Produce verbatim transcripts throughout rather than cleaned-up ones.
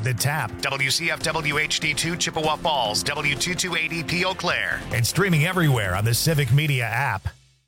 The Tap, W C F W H D two Chippewa Falls, W two two eight E P Eau Claire, and streaming everywhere on the Civic Media app.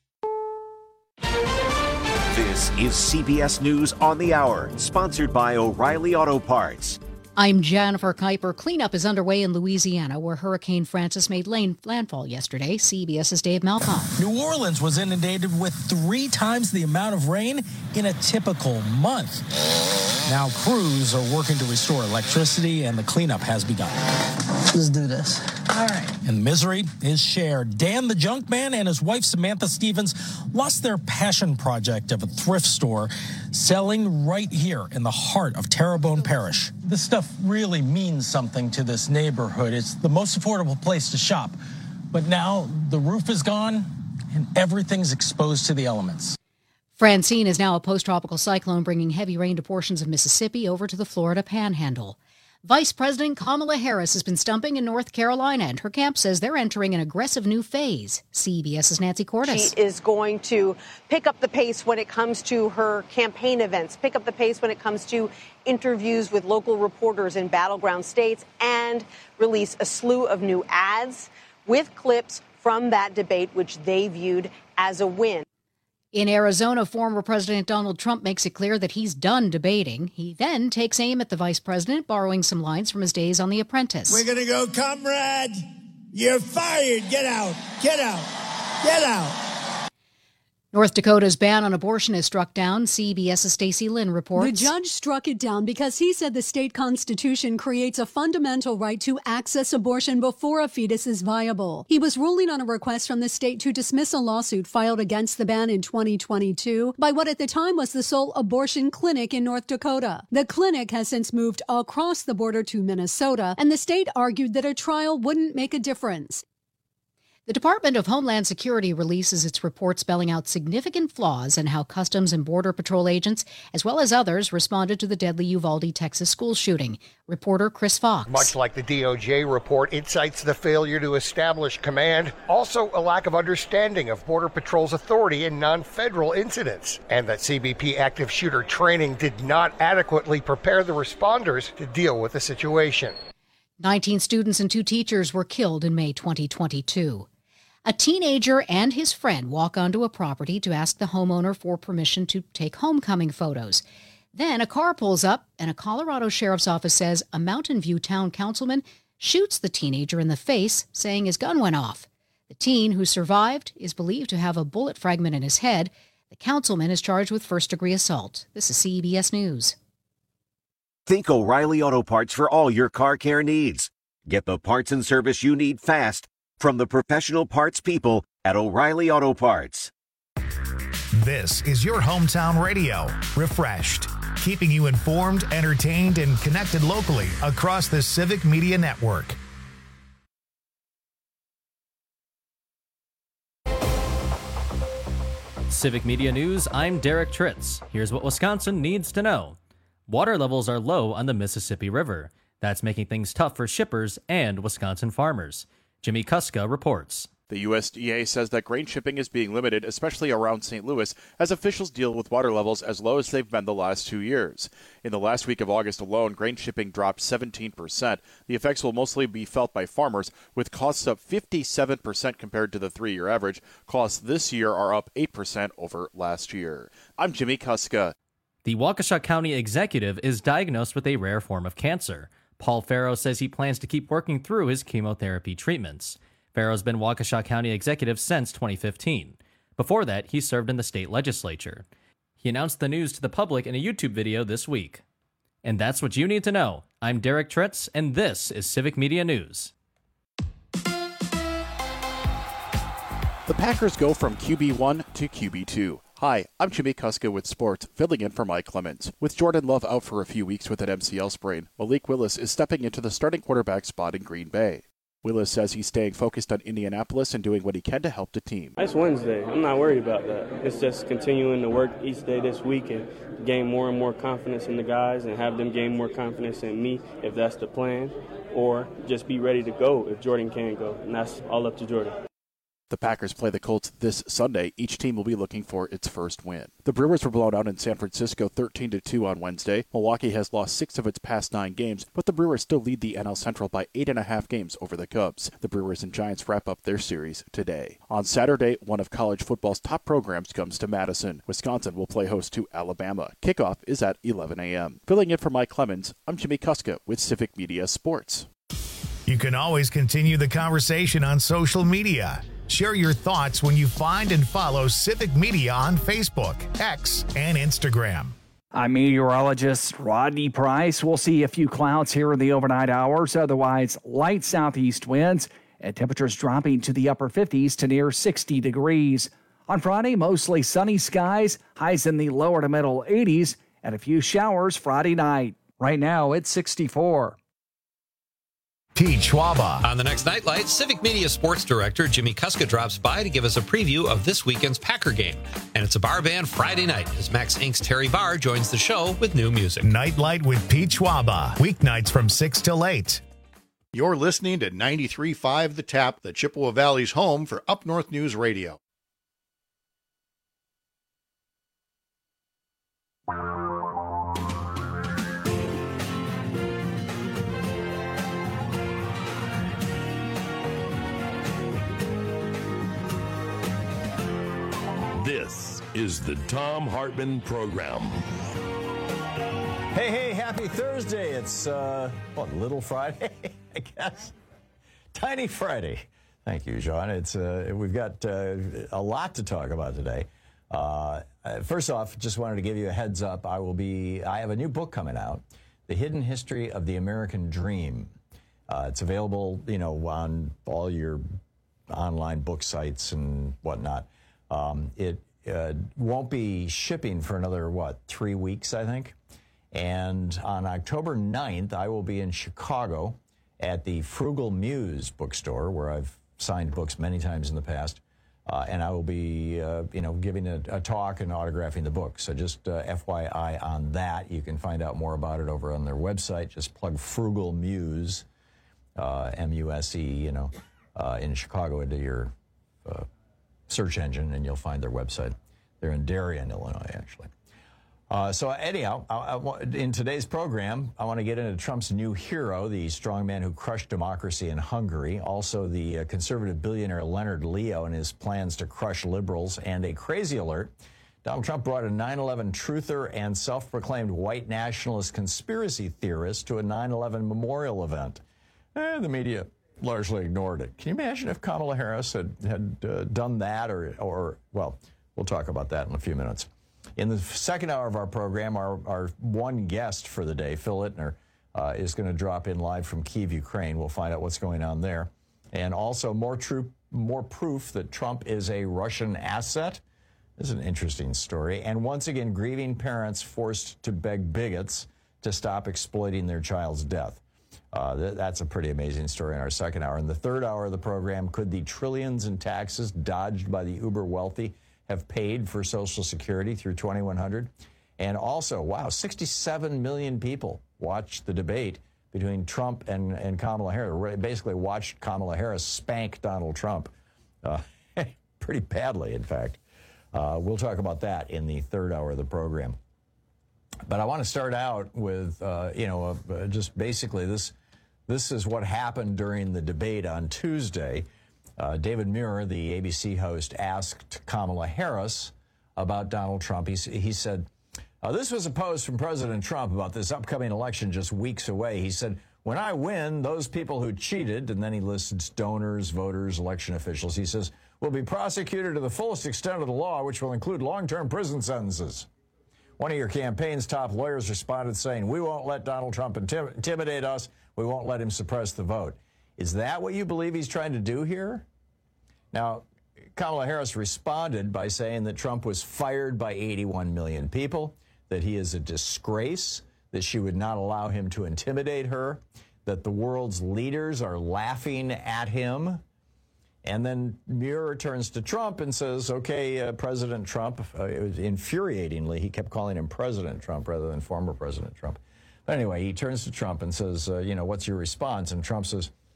This is C B S News on the Hour, sponsored by O'Reilly Auto Parts. I'm Jennifer Kuiper. Cleanup is underway in Louisiana, where Hurricane Francis made landfall yesterday. CBS's Dave Malcolm. New Orleans was inundated with three times the amount of rain in a typical month. Now crews are working to restore electricity, and the cleanup has begun. Let's do this. All right. And the misery is shared. Dan the Junk Man and his wife Samantha Stevens lost their passion project of a thrift store selling right here in the heart of Terrebonne Parish. This stuff really means something to this neighborhood. It's the most affordable place to shop. But now the roof is gone and everything's exposed to the elements. Francine is now a post-tropical cyclone bringing heavy rain to portions of Mississippi over to the Florida Panhandle. Vice President Kamala Harris has been stumping in North Carolina, and her camp says they're entering an aggressive new phase. CBS's Nancy Cordes. She is going to pick up the pace when it comes to her campaign events, pick up the pace when it comes to interviews with local reporters in battleground states, and release a slew of new ads with clips from that debate, which they viewed as a win. In Arizona, former President Donald Trump makes it clear that he's done debating. He then takes aim at the vice president, borrowing some lines from his days on The Apprentice. We're going to go, comrade. You're fired. Get out. Get out. Get out. North Dakota's ban on abortion is struck down. CBS's Stacey Lynn reports. The judge struck it down because he said the state constitution creates a fundamental right to access abortion before a fetus is viable. He was ruling on a request from the state to dismiss a lawsuit filed against the ban in twenty twenty-two by what at the time was the sole abortion clinic in North Dakota. The clinic has since moved across the border to Minnesota, and the state argued that a trial wouldn't make a difference. The Department of Homeland Security releases its report spelling out significant flaws in how Customs and Border Patrol agents, as well as others, responded to the deadly Uvalde, Texas school shooting. Reporter Chris Fox. Much like the D O J report, it cites the failure to establish command, also a lack of understanding of Border Patrol's authority in non-federal incidents, and that C B P active shooter training did not adequately prepare the responders to deal with the situation. nineteen students and two teachers were killed in May twenty twenty-two. A teenager and his friend walk onto a property to ask the homeowner for permission to take homecoming photos. Then a car pulls up, and a Colorado sheriff's office says a Mountain View town councilman shoots the teenager in the face, saying his gun went off. The teen, who survived, is believed to have a bullet fragment in his head. The councilman is charged with first-degree assault. This is C B S News. Think O'Reilly Auto Parts for all your car care needs. Get the parts and service you need fast from the professional parts people at O'Reilly Auto Parts. This is your hometown radio, refreshed, keeping you informed, entertained, and connected locally across the Civic Media Network. Civic Media News, I'm Derek Tritz. Here's what Wisconsin needs to know. Water levels are low on the Mississippi River. That's making things tough for shippers and Wisconsin farmers. Jimmy Kuska reports. The U S D A says that grain shipping is being limited, especially around Saint Louis, as officials deal with water levels as low as they've been the last two years. In the last week of August alone, grain shipping dropped seventeen percent. The effects will mostly be felt by farmers, with costs up fifty-seven percent compared to the three-year average. Costs this year are up eight percent over last year. I'm Jimmy Kuska. The Waukesha County executive is diagnosed with a rare form of cancer. Paul Farrow says he plans to keep working through his chemotherapy treatments. Farrow's been Waukesha County executive since twenty fifteen. Before that, he served in the state legislature. He announced the news to the public in a YouTube video this week. And that's what you need to know. I'm Derek Tritz, and this is Civic Media News. The Packers go from Q B one to Q B two. Hi, I'm Jimmy Kuska with sports, filling in for Mike Clemens. With Jordan Love out for a few weeks with an M C L sprain, Malik Willis is stepping into the starting quarterback spot in Green Bay. Willis says he's staying focused on Indianapolis and doing what he can to help the team. It's Wednesday. I'm not worried about that. It's just continuing to work each day this week and gain more and more confidence in the guys and have them gain more confidence in me if that's the plan, or just be ready to go if Jordan can go, and that's all up to Jordan. The Packers play the Colts this Sunday. Each team will be looking for its first win. The Brewers were blown out in San Francisco thirteen to two on Wednesday. Milwaukee has lost six of its past nine games, but the Brewers still lead the N L Central by eight and a half games over the Cubs. The Brewers and Giants wrap up their series today. On Saturday, one of college football's top programs comes to Madison. Wisconsin will play host to Alabama. Kickoff is at eleven a.m. Filling in for Mike Clemens, I'm Jimmy Kuska with Civic Media Sports. You can always continue the conversation on social media. Share your thoughts when you find and follow Civic Media on Facebook, X, and Instagram. I'm meteorologist Rodney Price. We'll see a few clouds here in the overnight hours. Otherwise, light southeast winds and temperatures dropping to the upper fifties to near sixty degrees. On Friday, mostly sunny skies, highs in the lower to middle eighties, and a few showers Friday night. Right now, it's sixty-four. Pete Schwaba. On the next Nightlight, Civic Media Sports Director Jimmy Kuska drops by to give us a preview of this weekend's Packer game. And it's a bar band Friday night as Max Incorporated's Terry Barr joins the show with new music. Nightlight with Pete Schwaba. Weeknights from six till eight. You're listening to ninety-three point five The Tap, the Chippewa Valley's home for Up North News Radio. This is the Thom Hartmann Program. Hey, hey, happy Thursday. It's, uh, what, Little Friday, I guess? Tiny Friday. Thank you, John. It's, uh, we've got uh, a lot to talk about today. Uh, first off, just wanted to give you a heads up. I will be, I have a new book coming out, The Hidden History of the American Dream. Uh, it's available, you know, on all your online book sites and whatnot. Um, it uh, won't be shipping for another, what, three weeks, I think. And on October ninth, I will be in Chicago at the Frugal Muse bookstore, where I've signed books many times in the past. Uh, and I will be, uh, you know, giving a, a talk and autographing the book. So just uh, F Y I on that. You can find out more about it over on their website. Just plug Frugal Muse, uh, M U S E, you know, uh, in Chicago into your uh, search engine, and you'll find their website. They're in Darien, Illinois, actually. Uh, so anyhow, I, I, in today's program, I want to get into Trump's new hero, the strongman who crushed democracy in Hungary, also the uh, conservative billionaire Leonard Leo and his plans to crush liberals, and a crazy alert. Donald Trump brought a nine eleven truther and self-proclaimed white nationalist conspiracy theorist to a nine eleven memorial event. And the media largely ignored it. Can you imagine if Kamala Harris had, had uh, done that or, or, well, we'll talk about that in a few minutes. In the second hour of our program, our, our one guest for the day, Phil Ittner, uh, is going to drop in live from Kyiv, Ukraine. We'll find out what's going on there. And also more, true, more proof that Trump is a Russian asset. This is an interesting story. And once again, grieving parents forced to beg bigots to stop exploiting their child's death. Uh, th- that's a pretty amazing story in our second hour. In the third hour of the program, could the trillions in taxes dodged by the uber wealthy have paid for Social Security through twenty-one hundred? And also, wow, sixty-seven million people watched the debate between Trump and, and Kamala Harris. Basically watched Kamala Harris spank Donald Trump uh, pretty badly, in fact. Uh, we'll talk about that in the third hour of the program. But I want to start out with, uh, you know, uh, just basically this this is what happened during the debate on Tuesday. Uh, David Muir, the A B C host, asked Kamala Harris about Donald Trump. He, he said, uh, this was a post from President Trump about this upcoming election just weeks away. He said, when I win, those people who cheated, and then he lists donors, voters, election officials, he says, will be prosecuted to the fullest extent of the law, which will include long-term prison sentences. One of your campaign's top lawyers responded saying, we won't let Donald Trump intim- intimidate us. We won't let him suppress the vote. Is that what you believe he's trying to do here? Now, Kamala Harris responded by saying that Trump was fired by eighty-one million people, that he is a disgrace, that she would not allow him to intimidate her, that the world's leaders are laughing at him. And then Muir turns to Trump and says, okay, uh, President Trump, uh, it was infuriatingly, he kept calling him President Trump rather than former President Trump. But anyway, he turns to Trump and says, uh, you know, what's your response? And Trump says,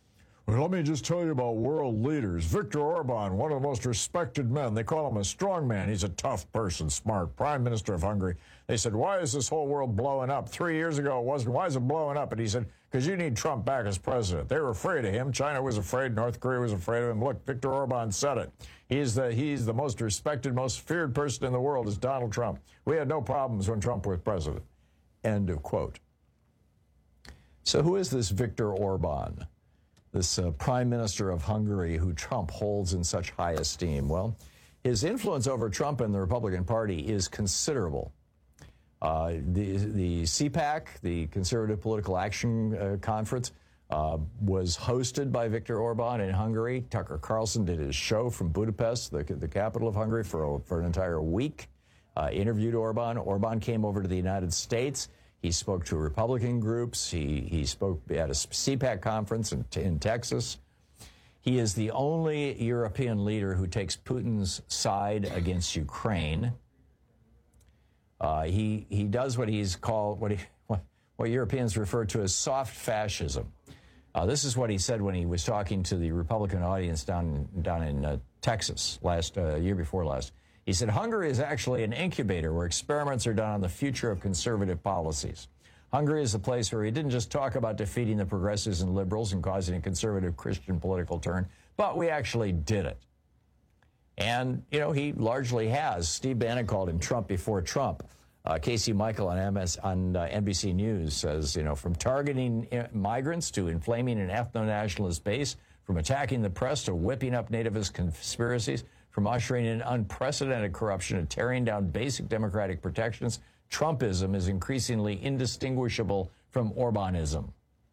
Well, let me just tell you about world leaders. Viktor Orban, one of the most respected men. They call him a strong man. He's a tough person, smart. Prime Minister of Hungary. They said, why is this whole world blowing up? Three years ago it wasn't. Why is it blowing up? And he said, because you need Trump back as president. They were afraid of him. China was afraid. North Korea was afraid of him. Look, Viktor Orban said it. He's the, he's the most respected, most feared person in the world is Donald Trump. We had no problems when Trump was president. End of quote. So who is this Viktor Orban? This uh, prime minister of Hungary who Trump holds in such high esteem? Well, his influence over Trump and the Republican Party is considerable. Uh, the, the C PAC, the Conservative Political Action uh, Conference, uh, was hosted by Viktor Orban in Hungary. Tucker Carlson did his show from Budapest, the, the capital of Hungary, for, for an entire week, uh, interviewed Orban. Orban came over to the United States. He spoke to Republican groups. He, he spoke at a C PAC conference in, in Texas. He is the only European leader who takes Putin's side against Ukraine. Uh, he, he does what he's called, what, he, what, what Europeans refer to as soft fascism. Uh, this is what he said when he was talking to the Republican audience down, down in uh, Texas last uh, year before last. He said, Hungary is actually an incubator where experiments are done on the future of conservative policies. Hungary is the place where he didn't just talk about defeating the progressives and liberals and causing a conservative Christian political turn, but we actually did it. And, you know, he largely has. Steve Bannon called him Trump before Trump. Uh, Casey Michael on, M S, on uh, N B C News says, you know, from targeting migrants to inflaming an ethno-nationalist base, from attacking the press to whipping up nativist conspiracies, from ushering in unprecedented corruption and tearing down basic democratic protections, Trumpism is increasingly indistinguishable from Orbanism.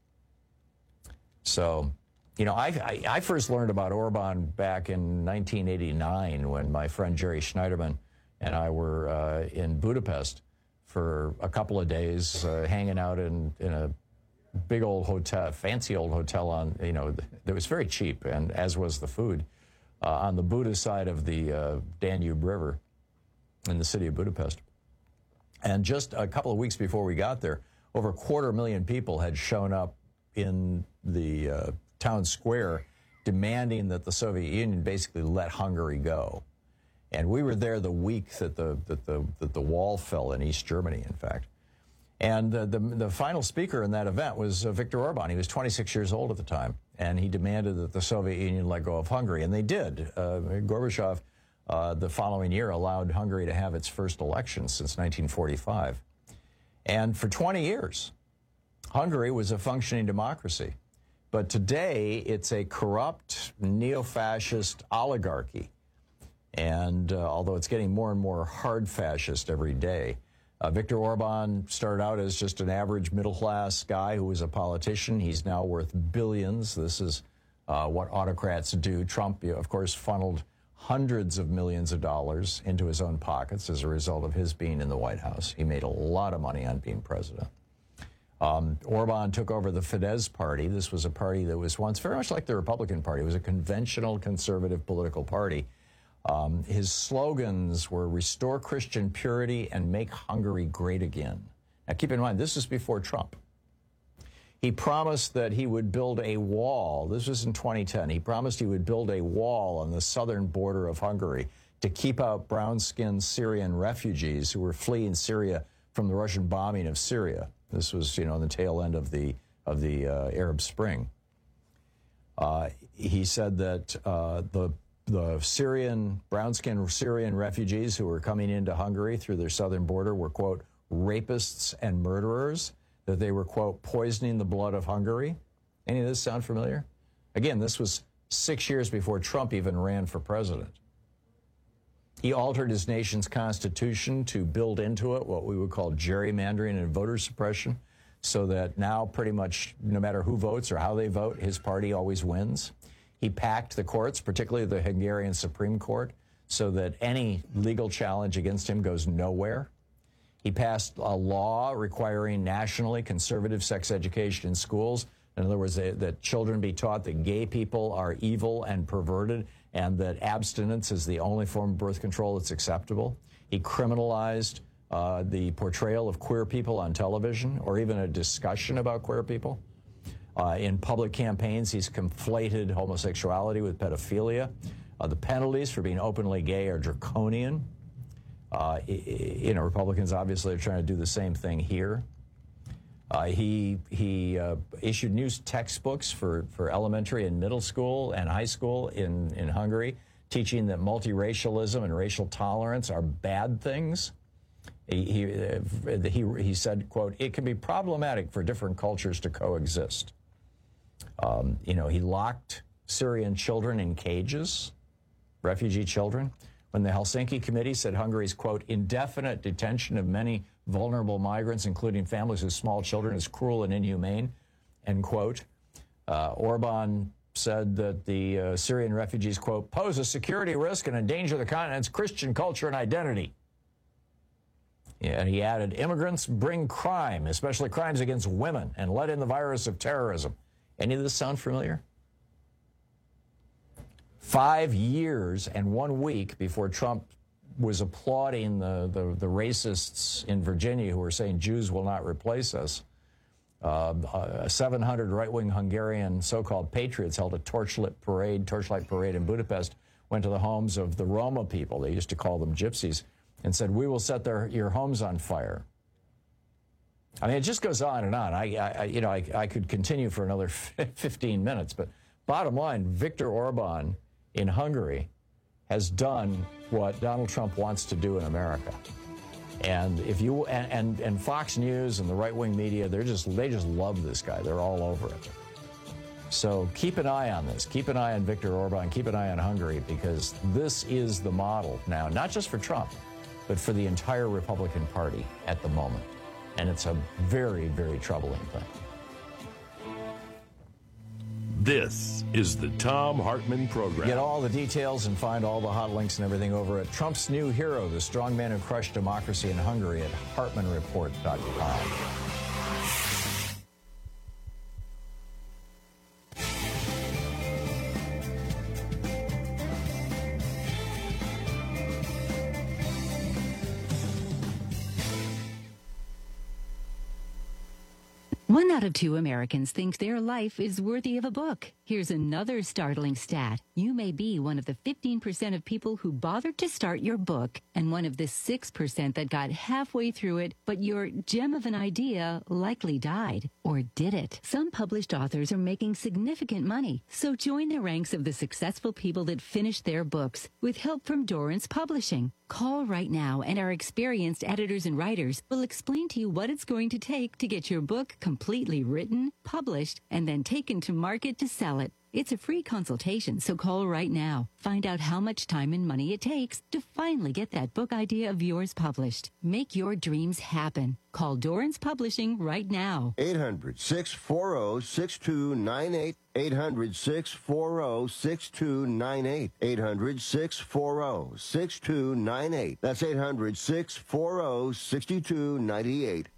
So, you know, I, I, I first learned about Orban back in nineteen eighty-nine when my friend Jerry Schneiderman and I were uh, in Budapest for a couple of days, uh, hanging out in, in a big old hotel, fancy old hotel on, you know, that was very cheap, and as was the food. Uh, on the Buda side of the uh, Danube River in the city of Budapest. And just a couple of weeks before we got there, over a quarter million people had shown up in the uh, town square demanding that the Soviet Union basically let Hungary go. And we were there the week that the, that the, that the wall fell in East Germany, in fact. And uh, the, the final speaker in that event was uh, Viktor Orban. He was twenty-six years old at the time, and he demanded that the Soviet Union let go of Hungary, and they did. Uh, Gorbachev, uh, the following year, allowed Hungary to have its first election since nineteen forty-five. And for twenty years, Hungary was a functioning democracy. But today, it's a corrupt, neo-fascist oligarchy. And uh, although it's getting more and more hard fascist every day, Uh, Viktor Orban started out as just an average middle-class guy who was a politician. He's now worth billions. This is uh, what autocrats do. Trump, of course, funneled hundreds of millions of dollars into his own pockets as a result of his being in the White House. He made a lot of money on being president. Um, Orban took over the Fidesz party. This was a party that was once very much like the Republican Party. It was a conventional conservative political party. Um, his slogans were restore Christian purity and make Hungary great again. Now, keep in mind, this is before Trump. He promised that he would build a wall. This was in twenty ten. He promised he would build a wall on the southern border of Hungary to keep out brown-skinned Syrian refugees who were fleeing Syria from the Russian bombing of Syria. This was, you know, the tail end of the, of the uh, Arab Spring. Uh, he said that uh, the The Syrian, brown-skinned Syrian refugees who were coming into Hungary through their southern border were, quote, rapists and murderers, that they were, quote, poisoning the blood of Hungary. Any of this sound familiar? Again, this was six years before Trump even ran for president. He altered his nation's constitution to build into it what we would call gerrymandering and voter suppression, so that now pretty much no matter who votes or how they vote, his party always wins. He packed the courts, particularly the Hungarian Supreme Court, so that any legal challenge against him goes nowhere. He passed a law requiring nationally conservative sex education in schools. In other words, they, that children be taught that gay people are evil and perverted and that abstinence is the only form of birth control that's acceptable. He criminalized uh, the portrayal of queer people on television or even a discussion about queer people. Uh, in public campaigns, he's conflated homosexuality with pedophilia. Uh, the penalties for being openly gay are draconian. Uh, you know, Republicans obviously are trying to do the same thing here. Uh, he he uh, issued new textbooks for, for elementary and middle school and high school in, in Hungary, teaching that multiracialism and racial tolerance are bad things. He, he, uh, he, he said, quote, "It can be problematic for different cultures to coexist." Um, you know, he locked Syrian children in cages, refugee children. When the Helsinki Committee said Hungary's, quote, "indefinite detention of many vulnerable migrants, including families with small children, is cruel and inhumane," end quote. Uh, Orban said that the uh, Syrian refugees, quote, "pose a security risk and endanger the continent's Christian culture and identity." Yeah, and he added, "Immigrants bring crime, especially crimes against women, and let in the virus of terrorism." Any of this sound familiar? Five years and one week before Trump was applauding the, the, the racists in Virginia who were saying Jews will not replace us, uh, uh, seven hundred right-wing Hungarian so-called patriots held a torchlit parade, torchlight parade in Budapest, went to the homes of the Roma people, they used to call them gypsies, and said, "We will set their, your homes on fire." I mean, it just goes on and on. I, I you know, I, I could continue for another fifteen minutes, but bottom line, Viktor Orban in Hungary has done what Donald Trump wants to do in America. And if you and, and, and Fox News and the right-wing media, they're just they just love this guy. They're all over it. So keep an eye on this. Keep an eye on Viktor Orban. Keep an eye on Hungary, because this is the model now, not just for Trump, but for the entire Republican Party at the moment. And it's a very, very troubling thing. This is the Thom Hartmann Program. Get all the details and find all the hot links and everything over at Trump's new hero, the strong man who crushed democracy in Hungary, at hartmann report dot com. One out of two Americans think their life is worthy of a book. Here's another startling stat. You may be one of the fifteen percent of people who bothered to start your book, and one of the six percent that got halfway through it, but your gem of an idea likely died. Or did it? Some published authors are making significant money, so join the ranks of the successful people that finished their books with help from Dorrance Publishing. Call right now, and our experienced editors and writers will explain to you what it's going to take to get your book completely written, published, and then taken to market to sell it. It's a free consultation, so call right now. Find out how much time and money it takes to finally get that book idea of yours published. Make your dreams happen. Call Dorrance Publishing right now. eight hundred, six four zero, six two nine eight. eight hundred, six four zero, six two nine eight. eight hundred, six four zero, six two nine eight. That's eight hundred, six four zero, six two nine eight.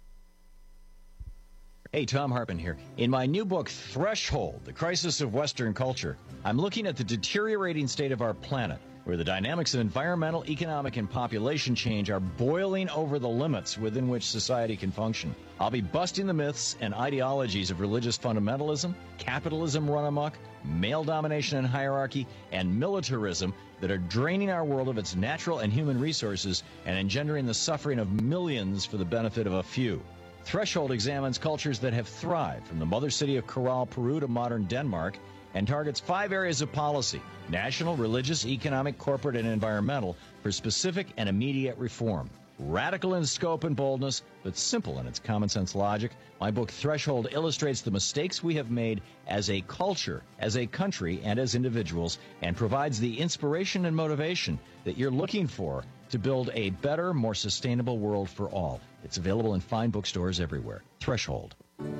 Hey, Thom Hartmann here. In my new book, Threshold, The Crisis of Western Culture, I'm looking at the deteriorating state of our planet, where the dynamics of environmental, economic, and population change are boiling over the limits within which society can function. I'll be busting the myths and ideologies of religious fundamentalism, capitalism run amok, male domination and hierarchy, and militarism that are draining our world of its natural and human resources and engendering the suffering of millions for the benefit of a few. Threshold examines cultures that have thrived, from the mother city of Corral, Peru to modern Denmark, and targets five areas of policy: national, religious, economic, corporate, and environmental, for specific and immediate reform. Radical in scope and boldness, but simple in its common sense logic, my book Threshold illustrates the mistakes we have made as a culture, as a country, and as individuals, and provides the inspiration and motivation that you're looking for to build a better, more sustainable world for all. It's available in fine bookstores everywhere. Threshold.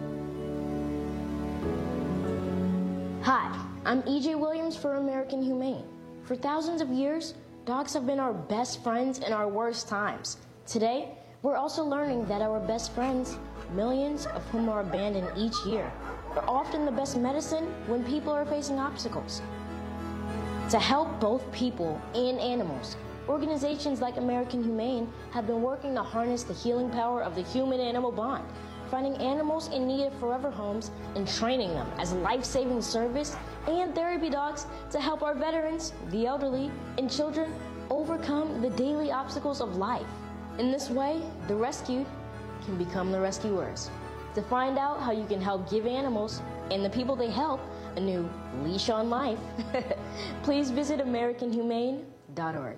Hi, I'm E J Williams for American Humane. For thousands of years, dogs have been our best friends in our worst times. Today, we're also learning that our best friends, millions of whom are abandoned each year, are often the best medicine when people are facing obstacles. To help both people and animals, organizations like American Humane have been working to harness the healing power of the human-animal bond. finding animals in need of forever homes and training them as life-saving service and therapy dogs to help our veterans, the elderly, and children overcome the daily obstacles of life. In this way, the rescued can become the rescuers. To find out how you can help give animals and the people they help a new leash on life, please visit American Humane dot org.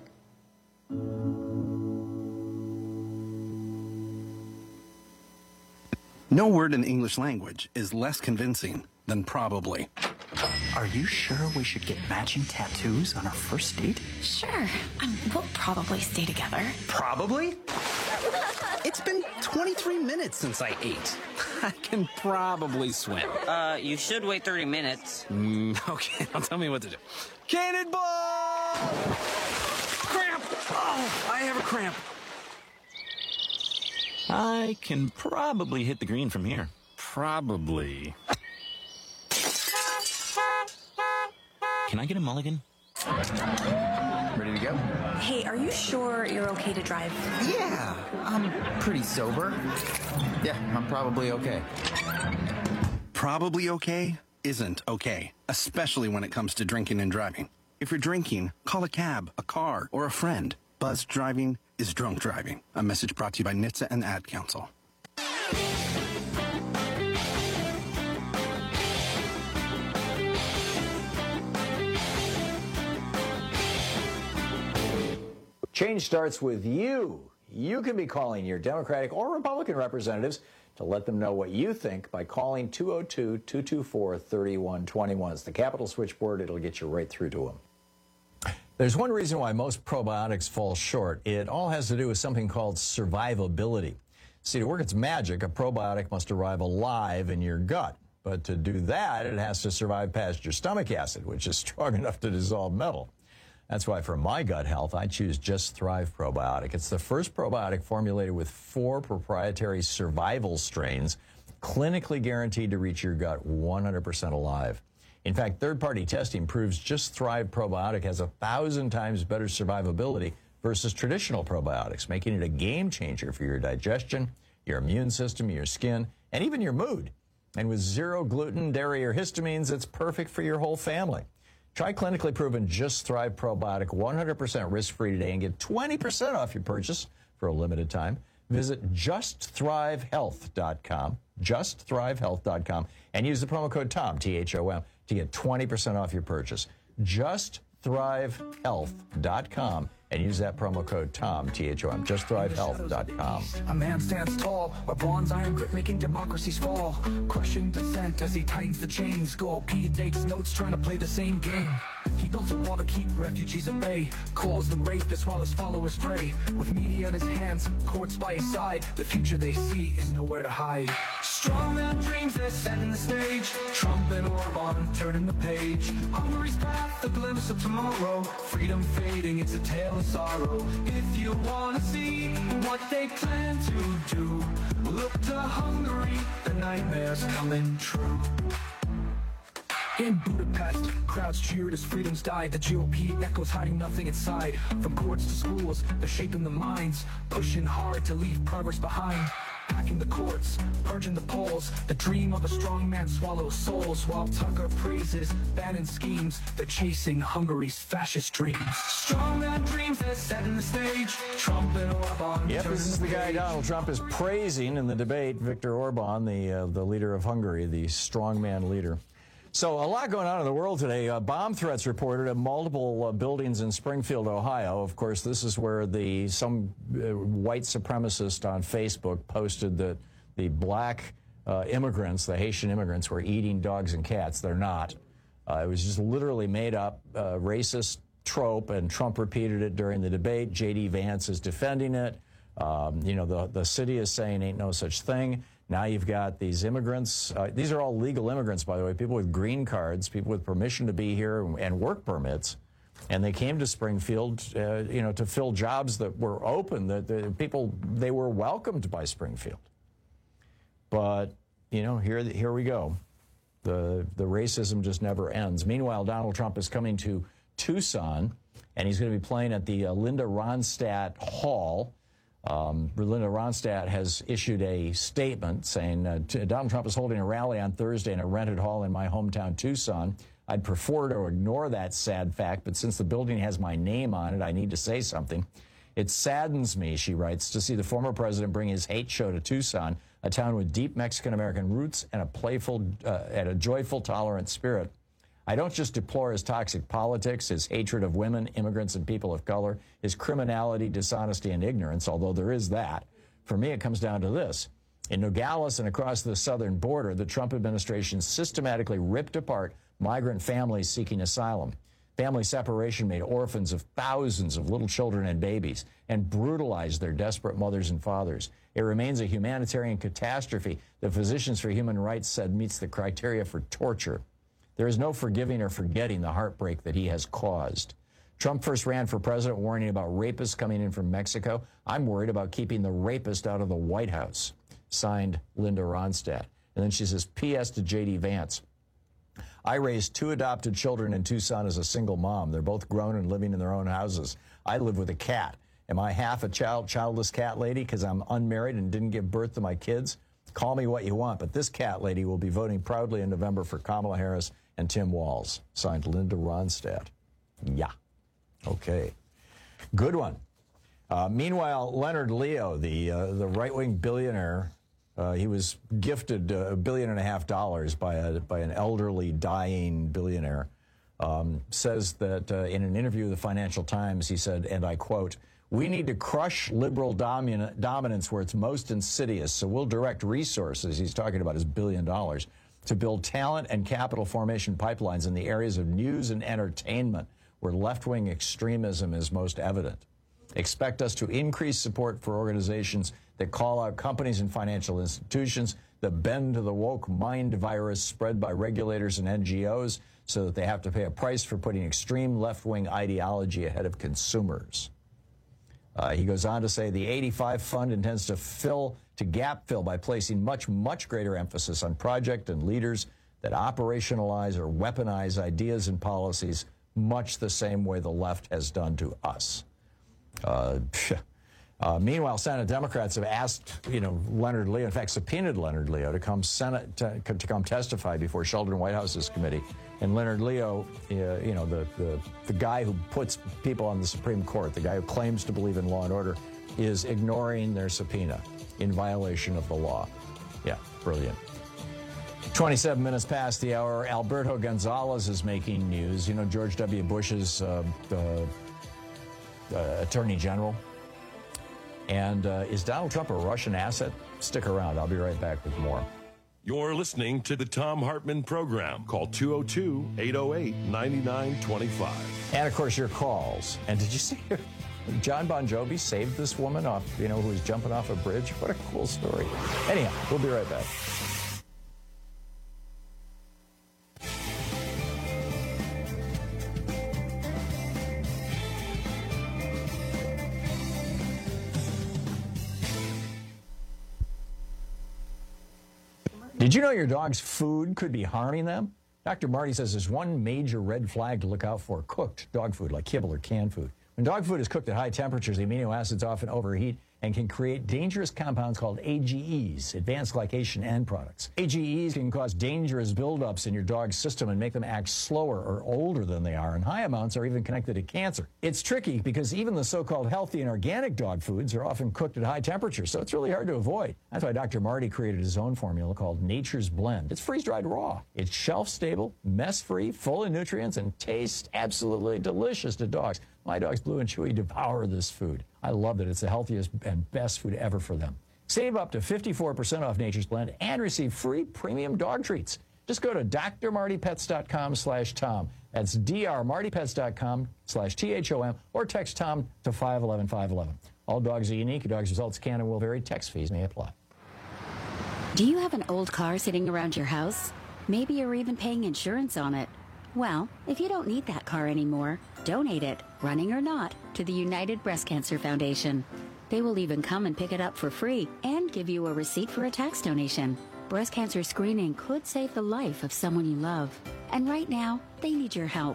No word in the English language is less convincing than probably. Are you sure we should get matching tattoos on our first date? Sure. Um, we'll probably stay together. Probably? It's been twenty-three minutes since I ate. I can probably swim. Uh, you should wait thirty minutes. Mm, okay, now tell me what to do. Cannonball! Cramp! Oh, I have a cramp. I can probably hit the green from here. Probably. Can I get a mulligan? Ready to go? Hey, are you sure you're okay to drive? Yeah, I'm pretty sober. Yeah, I'm probably okay. Probably okay isn't okay, especially when it comes to drinking and driving. If you're drinking, call a cab, a car, or a friend. Buzz driving is drunk driving. A message brought to you by N H T S A and Ad Council. Change starts with you. You can be calling your Democratic or Republican representatives to let them know what you think by calling two oh two, two two four, three one two one. It's the Capitol switchboard. It'll get you right through to them. There's one reason why most probiotics fall short. It all has to do with something called survivability. See, to work its magic, a probiotic must arrive alive in your gut. But to do that, it has to survive past your stomach acid, which is strong enough to dissolve metal. That's why for my gut health, I choose Just Thrive Probiotic. It's the first probiotic formulated with four proprietary survival strains, clinically guaranteed to reach your gut one hundred percent alive. In fact, third-party testing proves Just Thrive Probiotic has a thousand times better survivability versus traditional probiotics, making it a game changer for your digestion, your immune system, your skin, and even your mood. And with zero gluten, dairy, or histamines, it's perfect for your whole family. Try clinically proven Just Thrive Probiotic one hundred percent risk-free today and get twenty percent off your purchase for a limited time. Visit just thrive health dot com, just thrive health dot com, and use the promo code TOM, T H O M, to get twenty percent off your purchase. just thrive health dot com and use that promo code TOM, T H O M, just thrive health dot com. A man stands tall, where bronze iron grip making democracies fall. Crushing dissent as he tightens the chains. Gold P takes notes trying to play the same game. He doesn't want to keep refugees at bay. Calls them rapists while his followers pray. With media in his hands, courts by his side, the future they see is nowhere to hide. Strong man dreams, they're setting the stage. Trump and Orban turning the page. Hungary's path, the glimpse of tomorrow. Freedom fading, it's a tale of sorrow. If you want to see what they plan to do, look to Hungary, the nightmare's coming true. In Budapest, crowds cheered as freedoms died. The G O P echoes hiding nothing inside. From courts to schools, they're shaping the minds, pushing hard to leave progress behind. Packing the courts, purging the polls. The dream of a strong man swallows souls, while Tucker praises Bannon schemes. They're chasing Hungary's fascist dreams. Strong man dreams, they're setting the stage. Trump and Orban. Yep, this is the guy Donald Trump is praising in the debate, Viktor Orban, the uh, the leader of Hungary, the strongman leader. So a lot going on in the world today. Uh, bomb threats reported at multiple uh, buildings in Springfield, Ohio. Of course, this is where the some uh, white supremacist on Facebook posted that the black uh, immigrants, the Haitian immigrants, were eating dogs and cats. They're not. Uh, it was just literally made up, uh, racist trope, and Trump repeated it during the debate. J D Vance is defending it. Um, you know, the, the city is saying ain't no such thing. Now you've got these immigrants. Uh, these are all legal immigrants, by the way, people with green cards, people with permission to be here and work permits. And they came to Springfield, uh, you know, to fill jobs that were open, that the people, they were welcomed by Springfield. But, you know, here, here we go. The, the racism just never ends. Meanwhile, Donald Trump is coming to Tucson, and he's going to be playing at the uh, Linda Ronstadt Hall. Um, Linda Ronstadt has issued a statement saying uh, Donald Trump is holding a rally on Thursday in a rented hall in my hometown, Tucson. I'd prefer to ignore that sad fact, but since the building has my name on it, I need to say something. It saddens me, she writes, to see the former president bring his hate show to Tucson, a town with deep Mexican-American roots and a playful uh, and a joyful, tolerant spirit. I don't just deplore his toxic politics, his hatred of women, immigrants, and people of color, his criminality, dishonesty, and ignorance, although there is that. For me, it comes down to this. In Nogales and across the southern border, the Trump administration systematically ripped apart migrant families seeking asylum. Family separation made orphans of thousands of little children and babies and brutalized their desperate mothers and fathers. It remains a humanitarian catastrophe that Physicians for Human Rights said meets the criteria for torture. There is no forgiving or forgetting the heartbreak that he has caused. Trump first ran for president warning about rapists coming in from Mexico. I'm worried about keeping the rapist out of the White House. Signed, Linda Ronstadt. And then she says, P S to J D Vance. I raised two adopted children in Tucson as a single mom. They're both grown and living in their own houses. I live with a cat. Am I half a child, childless cat lady because I'm unmarried and didn't give birth to my kids? Call me what you want, but this cat lady will be voting proudly in November for Kamala Harris and Tim Walz. Signed, Linda Ronstadt. Yeah. Okay. Good one. Uh, meanwhile, Leonard Leo, the uh, the right-wing billionaire, uh, he was gifted uh, a billion and a half dollars by a by an elderly, dying billionaire. Um, says that uh, in an interview with the Financial Times, he said, and I quote, "We need to crush liberal domin- dominance where it's most insidious. So we'll direct resources," he's talking about his billion dollars, "to build talent and capital formation pipelines in the areas of news and entertainment where left-wing extremism is most evident. Expect us to increase support for organizations that call out companies and financial institutions that bend to the woke mind virus spread by regulators and N G Os so that they have to pay a price for putting extreme left-wing ideology ahead of consumers." Uh, he goes on to say the eighty-five fund intends to fill to gap fill by placing much, much greater emphasis on project and leaders that operationalize or weaponize ideas and policies much the same way the left has done to us. Uh, uh, meanwhile, Senate Democrats have asked, you know, Leonard Leo, in fact, subpoenaed Leonard Leo to come Senate to, to come testify before Sheldon Whitehouse's committee. And Leonard Leo, uh, you know, the, the the guy who puts people on the Supreme Court, the guy who claims to believe in law and order, is ignoring their subpoena in violation of the law. Yeah, brilliant. twenty-seven minutes past the hour, Alberto Gonzales is making news. You know, George W. Bush's uh, uh, uh, Attorney General. And uh, is Donald Trump a Russian asset? Stick around. I'll be right back with more. You're listening to the Tom Hartman Program. Call two oh two, eight oh eight, nine nine two five. And, of course, your calls. And did you see John Bon Jovi saved this woman off, you know, who was jumping off a bridge? What a cool story. Anyhow, we'll be right back. Did you know your dog's food could be harming them? Doctor Marty says there's one major red flag to look out for: cooked dog food, like kibble or canned food. When dog food is cooked at high temperatures, the amino acids often overheat and can create dangerous compounds called A G Es, advanced glycation end products. A G Es can cause dangerous buildups in your dog's system and make them act slower or older than they are, and high amounts are even connected to cancer. It's tricky because even the so-called healthy and organic dog foods are often cooked at high temperatures, so it's really hard to avoid. That's why Doctor Marty created his own formula called Nature's Blend. It's freeze-dried raw. It's shelf-stable, mess-free, full of nutrients, and tastes absolutely delicious to dogs. My dogs, Blue and Chewy, devour this food. I love that it's the healthiest and best food ever for them. Save up to fifty-four percent off Nature's Blend and receive free premium dog treats. Just go to drmartypets.com slash Tom. That's drmartypets.com slash T H O M or text Tom to five one one five one one. All dogs are unique. Your dog's results can and will vary. Text fees may apply. Do you have an old car sitting around your house? Maybe you're even paying insurance on it. Well, if you don't need that car anymore, donate it, running or not, to the United Breast Cancer Foundation. They will even come and pick it up for free and give you a receipt for a tax donation. Breast cancer screening could save the life of someone you love. And right now, they need your help.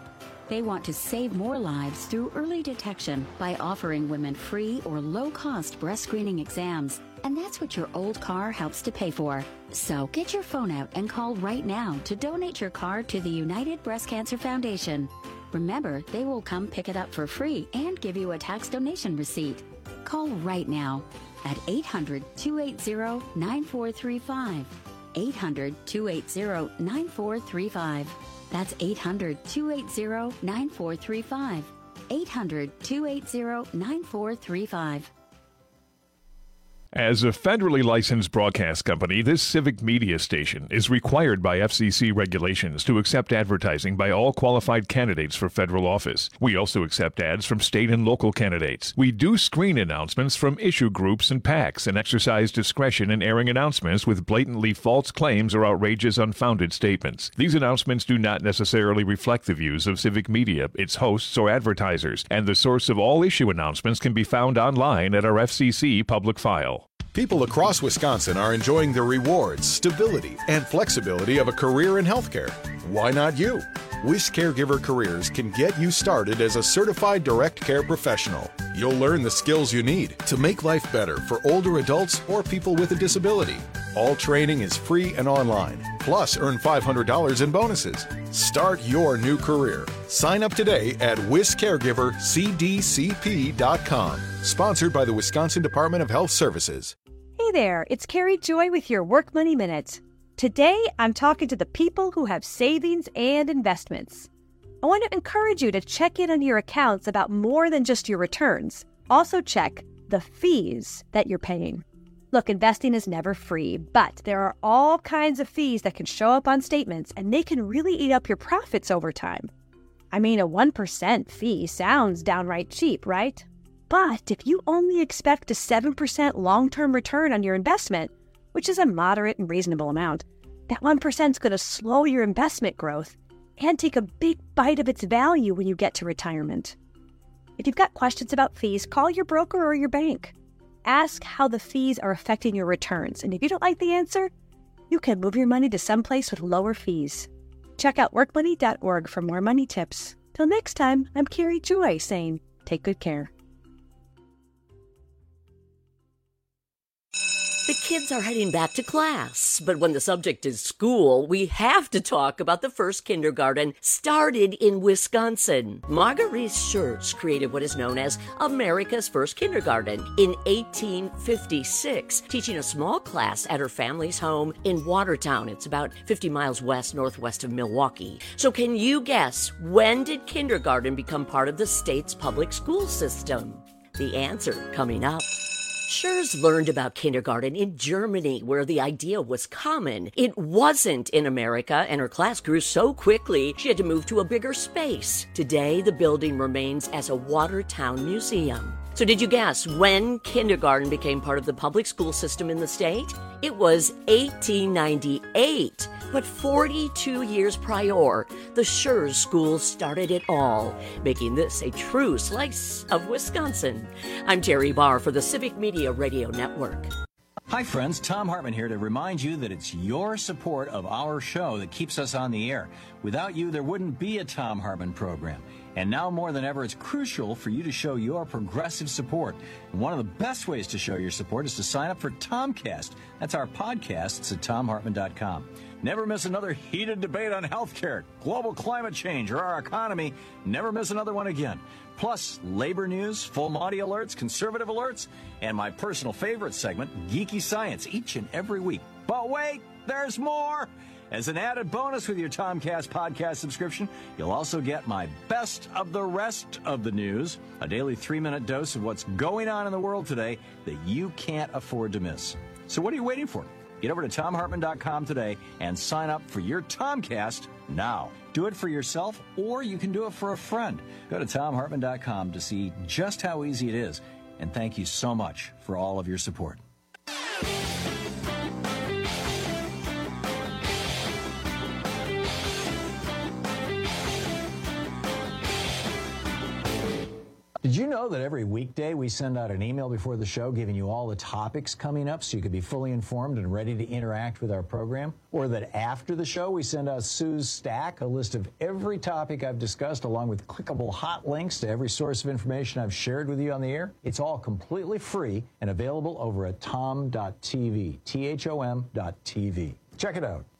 They want to save more lives through early detection by offering women free or low-cost breast screening exams. And that's what your old car helps to pay for. So get your phone out and call right now to donate your car to the United Breast Cancer Foundation. Remember, they will come pick it up for free and give you a tax donation receipt. Call right now at eight hundred, two eight zero, nine four three five. eight hundred, two eight zero, nine four three five. That's eight hundred, two eight zero, nine four three five. eight hundred, two eight zero, nine four three five. As a federally licensed broadcast company, this civic media station is required by F C C regulations to accept advertising by all qualified candidates for federal office. We also accept ads from state and local candidates. We do screen announcements from issue groups and PACs and exercise discretion in airing announcements with blatantly false claims or outrageous, unfounded statements. These announcements do not necessarily reflect the views of civic media, its hosts, or advertisers, and the source of all issue announcements can be found online at our F C C public file. People across Wisconsin are enjoying the rewards, stability, and flexibility of a career in healthcare. Why not you? Wish Caregiver Careers can get you started as a certified direct care professional. You'll learn the skills you need to make life better for older adults or people with a disability. All training is free and online. Plus, earn five hundred dollars in bonuses. Start your new career. Sign up today at wis caregiver c d c p dot com. Sponsored by the Wisconsin Department of Health Services. Hey there, it's Carrie Joy with your Work Money Minute. Today, I'm talking to the people who have savings and investments. I want to encourage you to check in on your accounts about more than just your returns. Also check the fees that you're paying. Look, investing is never free, but there are all kinds of fees that can show up on statements, and they can really eat up your profits over time. I mean, a one percent fee sounds downright cheap, right? But if you only expect a seven percent long-term return on your investment, which is a moderate and reasonable amount, that one percent is going to slow your investment growth and take a big bite of its value when you get to retirement. If you've got questions about fees, call your broker or your bank. Ask how the fees are affecting your returns, and if you don't like the answer, you can move your money to someplace with lower fees. Check out work money dot org for more money tips. Till next time, I'm Carrie Joy saying, take good care. The kids are heading back to class, but when the subject is school, we have to talk about the first kindergarten started in Wisconsin. Marguerite Schurz created what is known as America's first kindergarten in eighteen fifty-six, teaching a small class at her family's home in Watertown. It's about fifty miles west northwest of Milwaukee. So can you guess, when did kindergarten become part of the state's public school system? The answer coming up. Schurz learned about kindergarten in Germany, where the idea was common. It wasn't in America, and her class grew so quickly she had to move to a bigger space. Today, the building remains as a Watertown museum. So did you guess when kindergarten became part of the public school system in the state? It was eighteen ninety-eight. But forty-two years prior, the Schurz School started it all, making this a true slice of Wisconsin. I'm Terry Barr for the Civic Media Radio Network. Hi friends, Tom Hartman here to remind you that it's your support of our show that keeps us on the air. Without you, there wouldn't be a Tom Hartman program. And now more than ever, it's crucial for you to show your progressive support. And one of the best ways to show your support is to sign up for Tomcast. That's our podcast. It's at tom hartman dot com. Never miss another heated debate on healthcare, global climate change, or our economy. Never miss another one again. Plus, labor news, full Monty alerts, conservative alerts, and my personal favorite segment, Geeky Science, each and every week. But wait, there's more! As an added bonus with your Tomcast podcast subscription, you'll also get my best of the rest of the news, a daily three-minute dose of what's going on in the world today that you can't afford to miss. So what are you waiting for? Get over to tom hartman dot com today and sign up for your Tomcast now. Do it for yourself, or you can do it for a friend. Go to tom hartman dot com to see just how easy it is. And thank you so much for all of your support. Did you know know that every weekday we send out an email before the show giving you all the topics coming up so you can be fully informed and ready to interact with our program? Or that after the show we send out Sue's Stack, a list of every topic I've discussed along with clickable hot links to every source of information I've shared with you on the air? It's all completely free and available over at tom dot t v, T H O M dot T V. Check it out.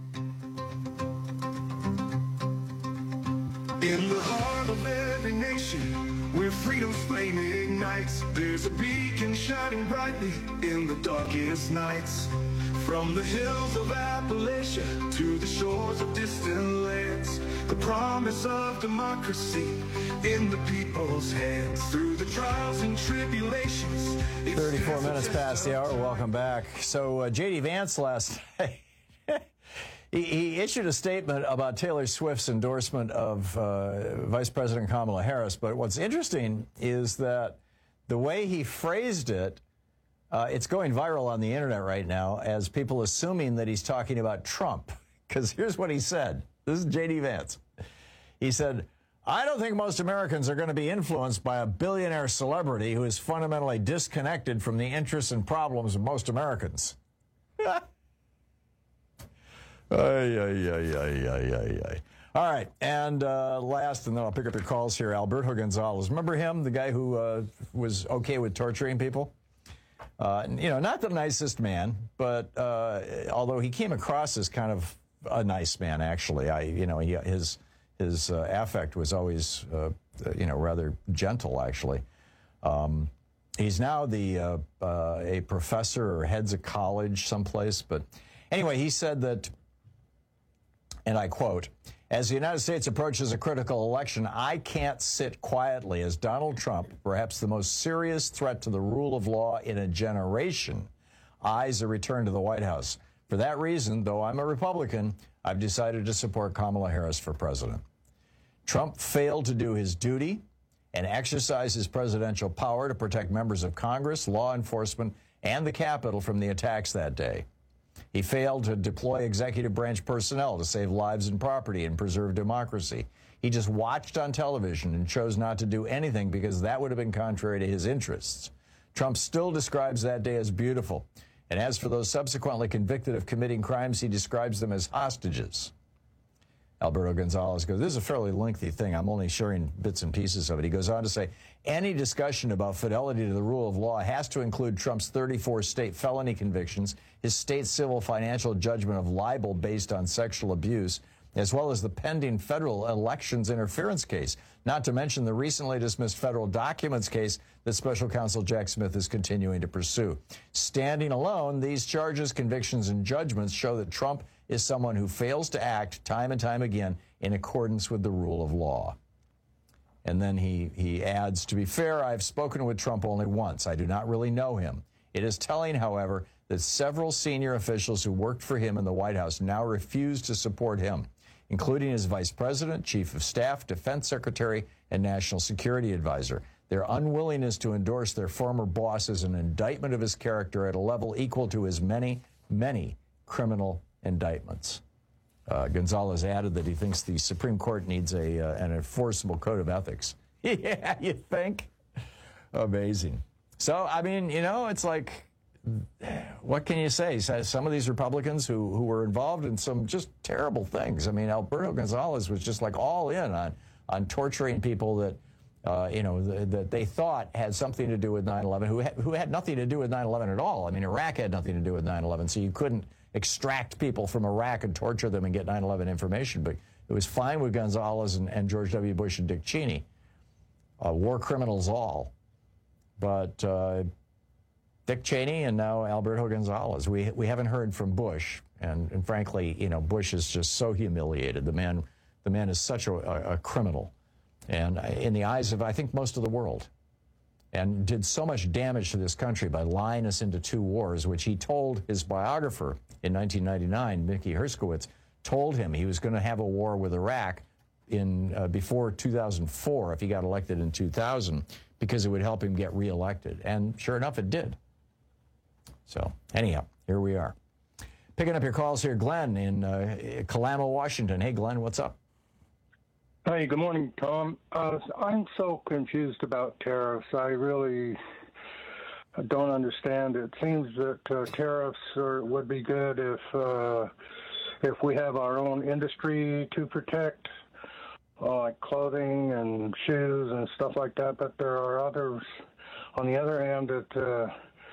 In the heart of every nation, where freedom's flame ignites, there's a beacon shining brightly in the darkest nights. From the hills of Appalachia to the shores of distant lands, the promise of democracy in the people's hands. Through the trials and tribulations. thirty-four minutes past the hour. Welcome back. So uh, J D Vance last night, he, he issued a statement about Taylor Swift's endorsement of uh, Vice President Kamala Harris. But what's interesting is that the way he phrased it, uh, it's going viral on the internet right now as people assuming that he's talking about Trump. Because here's what he said. This is J D Vance. He said, I don't think most Americans are going to be influenced by a billionaire celebrity who is fundamentally disconnected from the interests and problems of most Americans. Ay, ay, ay, ay, ay, ay, ay. All right, and uh, last, and then I'll pick up your calls here, Alberto Gonzalez. Remember him, the guy who uh, was okay with torturing people? Uh, you know, not the nicest man, but uh, although he came across as kind of a nice man, actually. I, you know, he, his his uh, affect was always, uh, you know, rather gentle, actually. Um, he's now the uh, uh, a professor or heads a college someplace, but anyway, he said that. And I quote, as the United States approaches a critical election, I can't sit quietly as Donald Trump, perhaps the most serious threat to the rule of law in a generation, eyes a return to the White House. For that reason, though I'm a Republican, I've decided to support Kamala Harris for president. Trump failed to do his duty and exercise his presidential power to protect members of Congress, law enforcement, and the Capitol from the attacks that day. He failed to deploy executive branch personnel to save lives and property and preserve democracy. He just watched on television and chose not to do anything because that would have been contrary to his interests. Trump still describes that day as beautiful. And as for those subsequently convicted of committing crimes, he describes them as hostages. Alberto Gonzalez goes, this is a fairly lengthy thing. I'm only sharing bits and pieces of it. He goes on to say, any discussion about fidelity to the rule of law has to include Trump's thirty-four state felony convictions, his state civil financial judgment of libel based on sexual abuse, as well as the pending federal elections interference case, not to mention the recently dismissed federal documents case that Special Counsel Jack Smith is continuing to pursue. Standing alone, these charges, convictions, and judgments show that Trump is someone who fails to act time and time again in accordance with the rule of law. And then he, he adds, to be fair, I've spoken with Trump only once. I do not really know him. It is telling, however, that several senior officials who worked for him in the White House now refuse to support him, including his vice president, chief of staff, defense secretary, and national security advisor. Their unwillingness to endorse their former boss is an indictment of his character at a level equal to his many, many criminal indictments. Uh, Gonzalez added that he thinks the Supreme Court needs a uh, an enforceable code of ethics. Yeah, you think? Amazing. So, I mean, you know, it's like, what can you say? Some of these Republicans who, who were involved in some just terrible things. I mean, Alberto Gonzalez was just like all in on, on torturing people that, uh, you know, th- that they thought had something to do with nine eleven, who, ha- who had nothing to do with nine eleven at all. I mean, Iraq had nothing to do with nine eleven, so you couldn't extract people from Iraq and torture them and get nine eleven information. But it was fine with Gonzalez and, and George W. Bush and Dick Cheney. Uh, war criminals all. But uh, Dick Cheney and now Alberto Gonzalez. We we haven't heard from Bush. And, and frankly, you know, Bush is just so humiliated. The man, the man is such a, a, a criminal. And in the eyes of, I think, most of the world. And did so much damage to this country by lying us into two wars, which he told his biographer in nineteen ninety-nine, Mickey Herskowitz, told him he was going to have a war with Iraq in uh, before two thousand four if he got elected in two thousand, because it would help him get reelected. And sure enough, it did. So anyhow, here we are. Picking up your calls here, Glenn in uh, Kalama, Washington. Hey, Glenn, what's up? Hey, good morning, Tom. Uh, I'm so confused about tariffs. I really don't understand. It seems that uh, tariffs are, would be good if uh, if we have our own industry to protect, uh, like clothing and shoes and stuff like that. But there are others, on the other hand, that uh,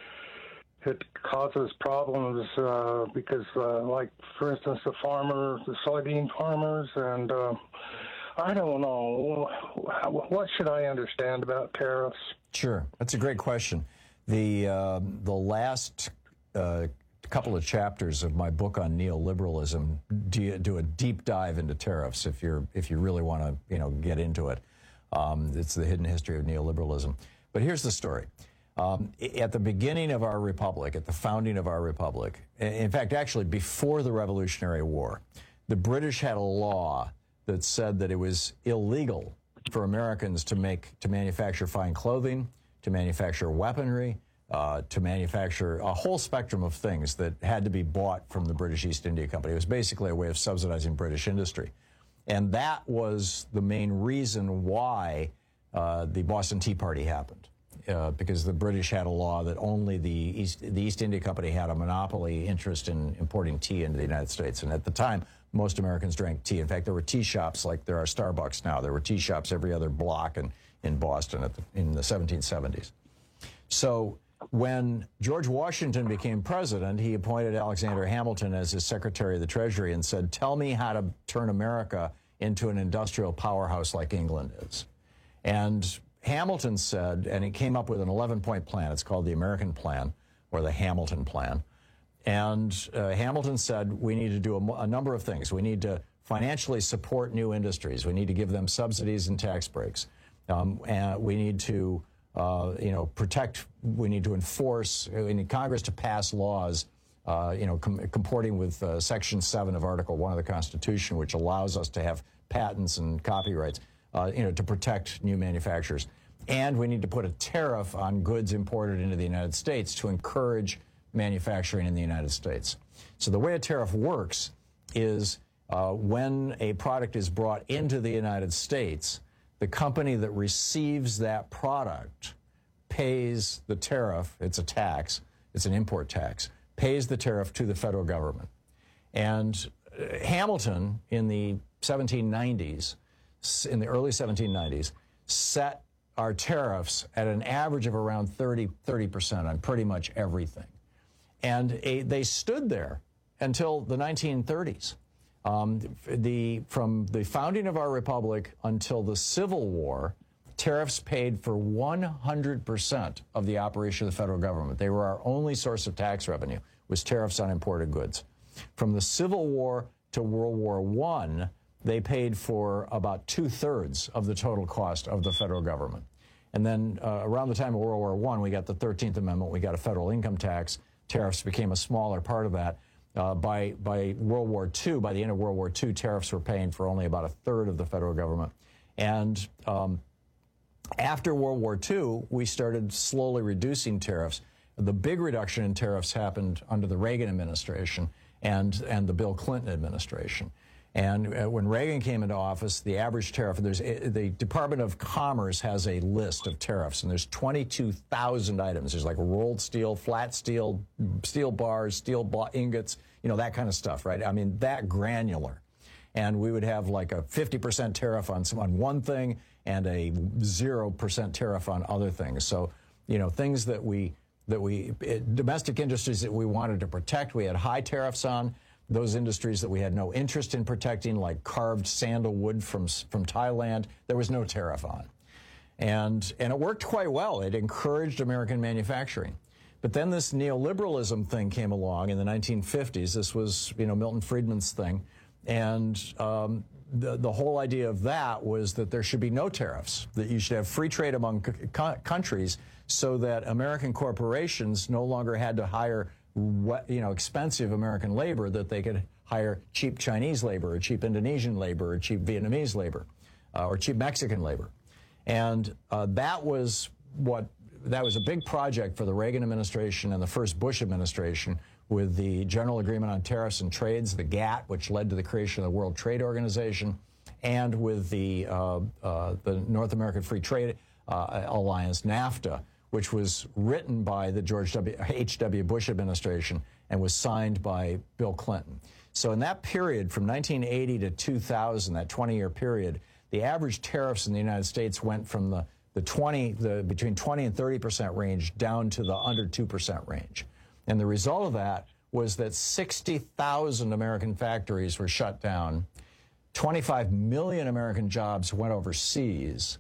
it causes problems uh, because, uh, like, for instance, the farmers, the soybean farmers, and uh, I don't know. What should I understand about tariffs? Sure. That's a great question. The, uh, the last uh, couple of chapters of my book on neoliberalism do, do a deep dive into tariffs if, you're, if you really want to you know, get into it. Um, it's the hidden history of neoliberalism. But here's the story. Um, at the beginning of our republic, at the founding of our republic, in fact, actually before the Revolutionary War, the British had a law that said that it was illegal for Americans to make to manufacture fine clothing, to manufacture weaponry, uh, to manufacture a whole spectrum of things that had to be bought from the British East India Company. It was basically a way of subsidizing British industry. And that was the main reason why uh, the Boston Tea Party happened. Uh, because the British had a law that only the East, the East India Company had a monopoly interest in importing tea into the United States. And at the time, most Americans drank tea. In fact, there were tea shops like there are Starbucks now. There were tea shops every other block in, in Boston at the, in the seventeen seventies. So when George Washington became president, he appointed Alexander Hamilton as his Secretary of the Treasury and said, tell me how to turn America into an industrial powerhouse like England is. And Hamilton said, and he came up with an eleven-point plan. It's called the American Plan, or the Hamilton Plan. And uh, Hamilton said we need to do a, a number of things. We need to financially support new industries. We need to give them subsidies and tax breaks. Um, and we need to, uh, you know, protect. We need to enforce. We need Congress to pass laws, uh, you know, com comporting with uh, Section seven of Article one of the Constitution, which allows us to have patents and copyrights. Uh, you know, to protect new manufacturers. And we need to put a tariff on goods imported into the United States to encourage manufacturing in the United States. So the way a tariff works is uh, when a product is brought into the United States, the company that receives that product pays the tariff. It's a tax. It's an import tax. Pays the tariff to the federal government. And uh, Hamilton in the seventeen nineties in the early seventeen nineties, set our tariffs at an average of around thirty percent on pretty much everything. And a, they stood there until the nineteen thirties. Um, the, from the founding of our republic until the Civil War, tariffs paid for one hundred percent of the operation of the federal government. They were our only source of tax revenue, was tariffs on imported goods. From the Civil War to World War One, they paid for about two-thirds of the total cost of the federal government. And then uh, around the time of World War One, we got the thirteenth Amendment, we got a federal income tax. Tariffs became a smaller part of that. Uh, by, by World War Two, by the end of World War Two, tariffs were paying for only about a third of the federal government. And um, after World War Two, we started slowly reducing tariffs. The big reduction in tariffs happened under the Reagan administration and, and the Bill Clinton administration. And uh, when Reagan came into office, the average tariff, there's, uh, the Department of Commerce has a list of tariffs, and there's twenty-two thousand items. There's like rolled steel, flat steel, steel bars, steel ingots, you know, that kind of stuff, right? I mean, that granular. And we would have like a fifty percent tariff on, some, on one thing and a zero percent tariff on other things. So, you know, things that we, that we, it, domestic industries that we wanted to protect, we had high tariffs on. Those industries that we had no interest in protecting, like carved sandalwood from, from Thailand, there was no tariff on. And, and it worked quite well. It encouraged American manufacturing. But then this neoliberalism thing came along in the nineteen fifties. This was, you know, Milton Friedman's thing. And um, the, the whole idea of that was that there should be no tariffs, that you should have free trade among co countries so that American corporations no longer had to hire What, you know, expensive American labor, that they could hire cheap Chinese labor or cheap Indonesian labor or cheap Vietnamese labor uh, or cheap Mexican labor. And uh, that was what, that was a big project for the Reagan administration and the first Bush administration, with the General Agreement on Tariffs and Trades, the GATT, which led to the creation of the World Trade Organization, and with the uh, uh, the North American Free Trade uh, Alliance, NAFTA, which was written by the George W. H W. Bush administration and was signed by Bill Clinton. So in that period, from nineteen eighty to two thousand, that twenty-year period, the average tariffs in the United States went from the the twenty, the between twenty and thirty percent range down to the under two percent range. And the result of that was that sixty thousand American factories were shut down, twenty-five million American jobs went overseas,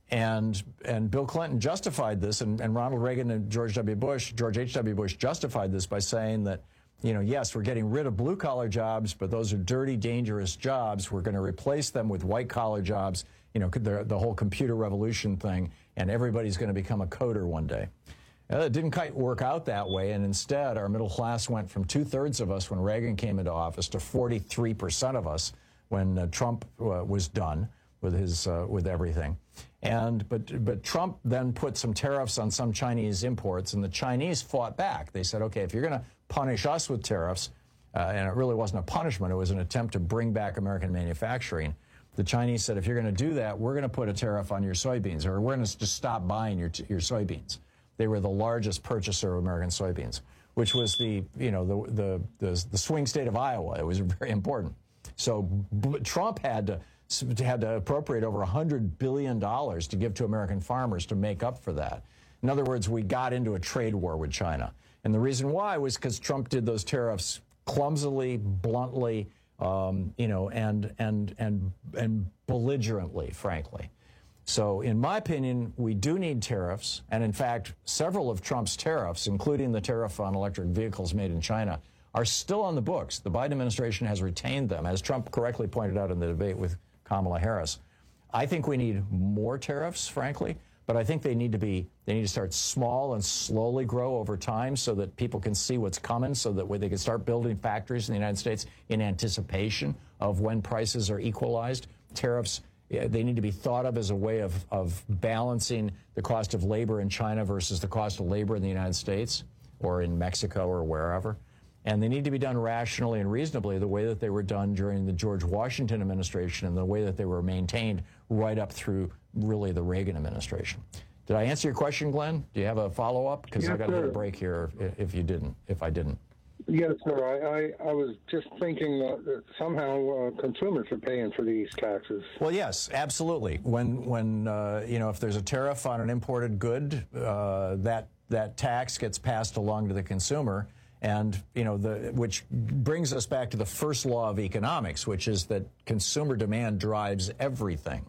and and Bill Clinton justified this, and, and Ronald Reagan and George W. Bush, George H W. Bush justified this by saying that, you know, yes, we're getting rid of blue-collar jobs, but those are dirty, dangerous jobs. We're going to replace them with white-collar jobs, you know, the, the whole computer revolution thing, and everybody's going to become a coder one day. Uh, it didn't quite work out that way, and instead our middle class went from two-thirds of us when Reagan came into office to forty-three percent of us when uh, Trump uh, was done with his uh, with everything. And but but Trump then put some tariffs on some Chinese imports, and the Chinese fought back. They said, okay, if you're going to punish us with tariffs, uh, and it really wasn't a punishment, it was an attempt to bring back American manufacturing. The Chinese said, if you're going to do that, we're going to put a tariff on your soybeans, or we're going to just stop buying your your soybeans. They were the largest purchaser of American soybeans, which was the you know the the the, the swing state of Iowa. It was very important. So b- Trump had to. had to appropriate over one hundred billion dollars to give to American farmers to make up for that. In other words, we got into a trade war with China. And the reason why was because Trump did those tariffs clumsily, bluntly, um, you know, and, and, and, and belligerently, frankly. So in my opinion, we do need tariffs. And in fact, several of Trump's tariffs, including the tariff on electric vehicles made in China, are still on the books. The Biden administration has retained them, as Trump correctly pointed out in the debate with Kamala Harris. I think we need more tariffs, frankly, but I think they need to be, they need to start small and slowly grow over time so that people can see what's coming, so that they can start building factories in the United States in anticipation of when prices are equalized. Tariffs, they need to be thought of as a way of, of balancing the cost of labor in China versus the cost of labor in the United States or in Mexico or wherever. And they need to be done rationally and reasonably the way that they were done during the George Washington administration and the way that they were maintained right up through really the Reagan administration. Did I answer your question, Glenn? Do you have a follow-up? Because Yes, I got a little sir. break here if, if you didn't, if I didn't. Yes, sir. I, I, I was just thinking uh, that somehow uh, consumers are paying for these taxes. Well, yes, absolutely. When, when uh, you know, if there's a tariff on an imported good, uh, that, that tax gets passed along to the consumer. And, you know, the, which brings us back to the first law of economics, which is that consumer demand drives everything.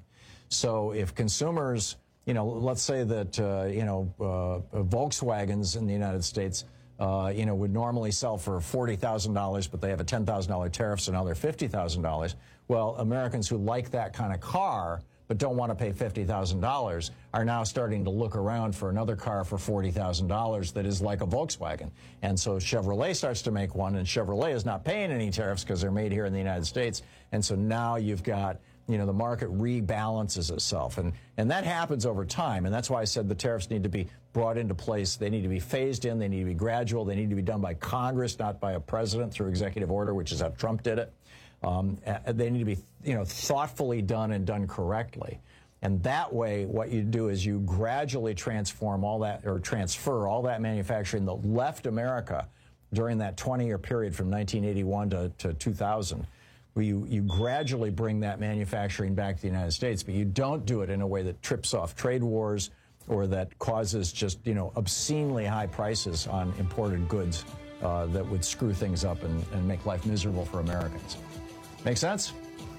So if consumers, you know, let's say that, uh, you know, uh, Volkswagens in the United States, uh, you know, would normally sell for forty thousand dollars, but they have a ten thousand dollars tariff, so now they're fifty thousand dollars. Well, Americans who like that kind of car but don't want to pay fifty thousand dollars are now starting to look around for another car for forty thousand dollars that is like a Volkswagen. And so Chevrolet starts to make one, and Chevrolet is not paying any tariffs because they're made here in the United States. And so now you've got, you know, the market rebalances itself. And, and that happens over time. And that's why I said the tariffs need to be brought into place. They need to be phased in. They need to be gradual. They need to be done by Congress, not by a president through executive order, which is how Trump did it. Um, they need to be, you know, thoughtfully done and done correctly. And that way, what you do is you gradually transform all that, or transfer all that manufacturing that left America during that twenty-year period from nineteen eighty-one to, to two thousand. Where you, you gradually bring that manufacturing back to the United States, but you don't do it in a way that trips off trade wars or that causes just, you know, obscenely high prices on imported goods uh, that would screw things up and, and make life miserable for Americans. Make sense?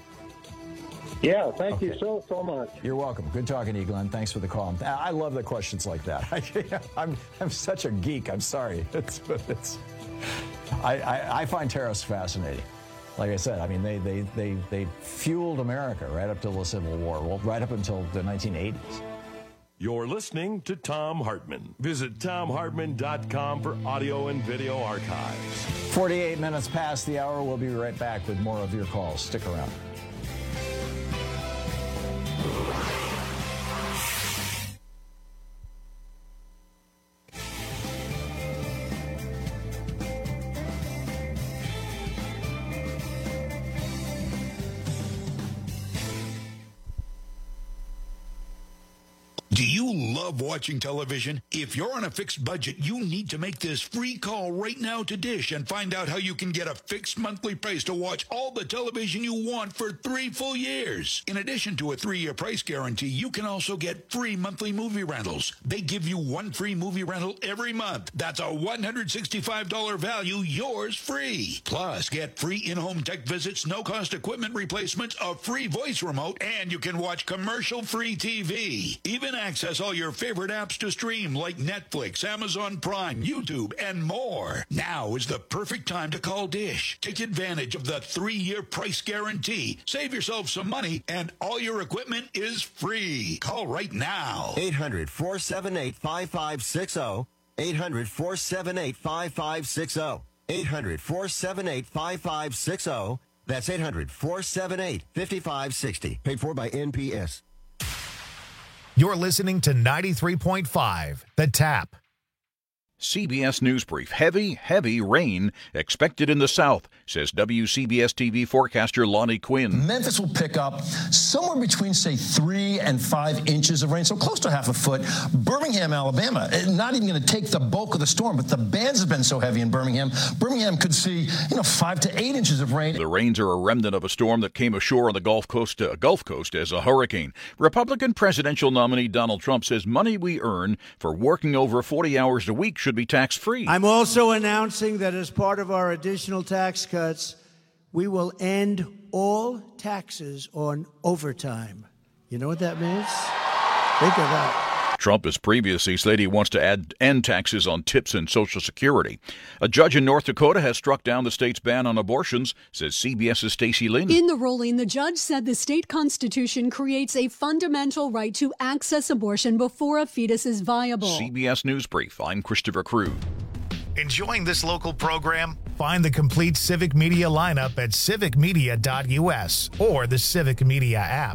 Yeah, thank Okay. you so, so much. You're welcome. Good talking to you, Glenn. Thanks for the call. I love the questions like that. I'm, I'm such a geek. I'm sorry. It's, it's, I, I, I find tariffs fascinating. Like I said, I mean, they, they, they, they fueled America right up till the Civil War, well, right up until the nineteen eighties. You're listening to Thom Hartmann. Visit Thom Hartmann dot com for audio and video archives. forty-eight minutes past the hour. We'll be right back with more of your calls. Stick around. Do you love watching television? If you're on a fixed budget, you need to make this free call right now to Dish and find out how you can get a fixed monthly price to watch all the television you want for three full years. In addition to a three-year price guarantee, you can also get free monthly movie rentals. They give you one free movie rental every month. That's a one hundred sixty-five dollars value, yours free. Plus, get free in-home tech visits, no-cost equipment replacements, a free voice remote, and you can watch commercial-free T V. Even access all your favorite apps to stream like Netflix, Amazon Prime, YouTube, and more. Now is the perfect time to call Dish. Take advantage of the three-year price guarantee. Save yourself some money, and all your equipment is free. Call right now. eight hundred, four seven eight, five five six zero. eight hundred, four seven eight, five five six zero. eight hundred, four seven eight, five five six zero. That's eight hundred, four seven eight, five five six zero. Paid for by N P S. You're listening to ninety-three point five, The Tap. C B S News Brief. Heavy, heavy rain expected in the south, says W C B S T V forecaster Lonnie Quinn. Memphis will pick up somewhere between, say, three and five inches of rain, so close to half a foot. Birmingham, Alabama, not even going to take the bulk of the storm, but the bands have been so heavy in Birmingham. Birmingham could see, you know, five to eight inches of rain. The rains are a remnant of a storm that came ashore on the Gulf Coast, uh, Gulf Coast as a hurricane. Republican presidential nominee Donald Trump says money we earn for working over forty hours a week should be tax-free. I'm also announcing that as part of our additional tax cuts, we will end all taxes on overtime. You know what that means? Think of that. Trump has previously said he wants to add end taxes on tips and Social Security. A judge in North Dakota has struck down the state's ban on abortions, says CBS's Stacey Lynn. In the ruling, the judge said the state constitution creates a fundamental right to access abortion before a fetus is viable. C B S News Brief. I'm Christopher Crew. Enjoying this local program? Find the complete Civic Media lineup at civic media dot U S or the Civic Media app.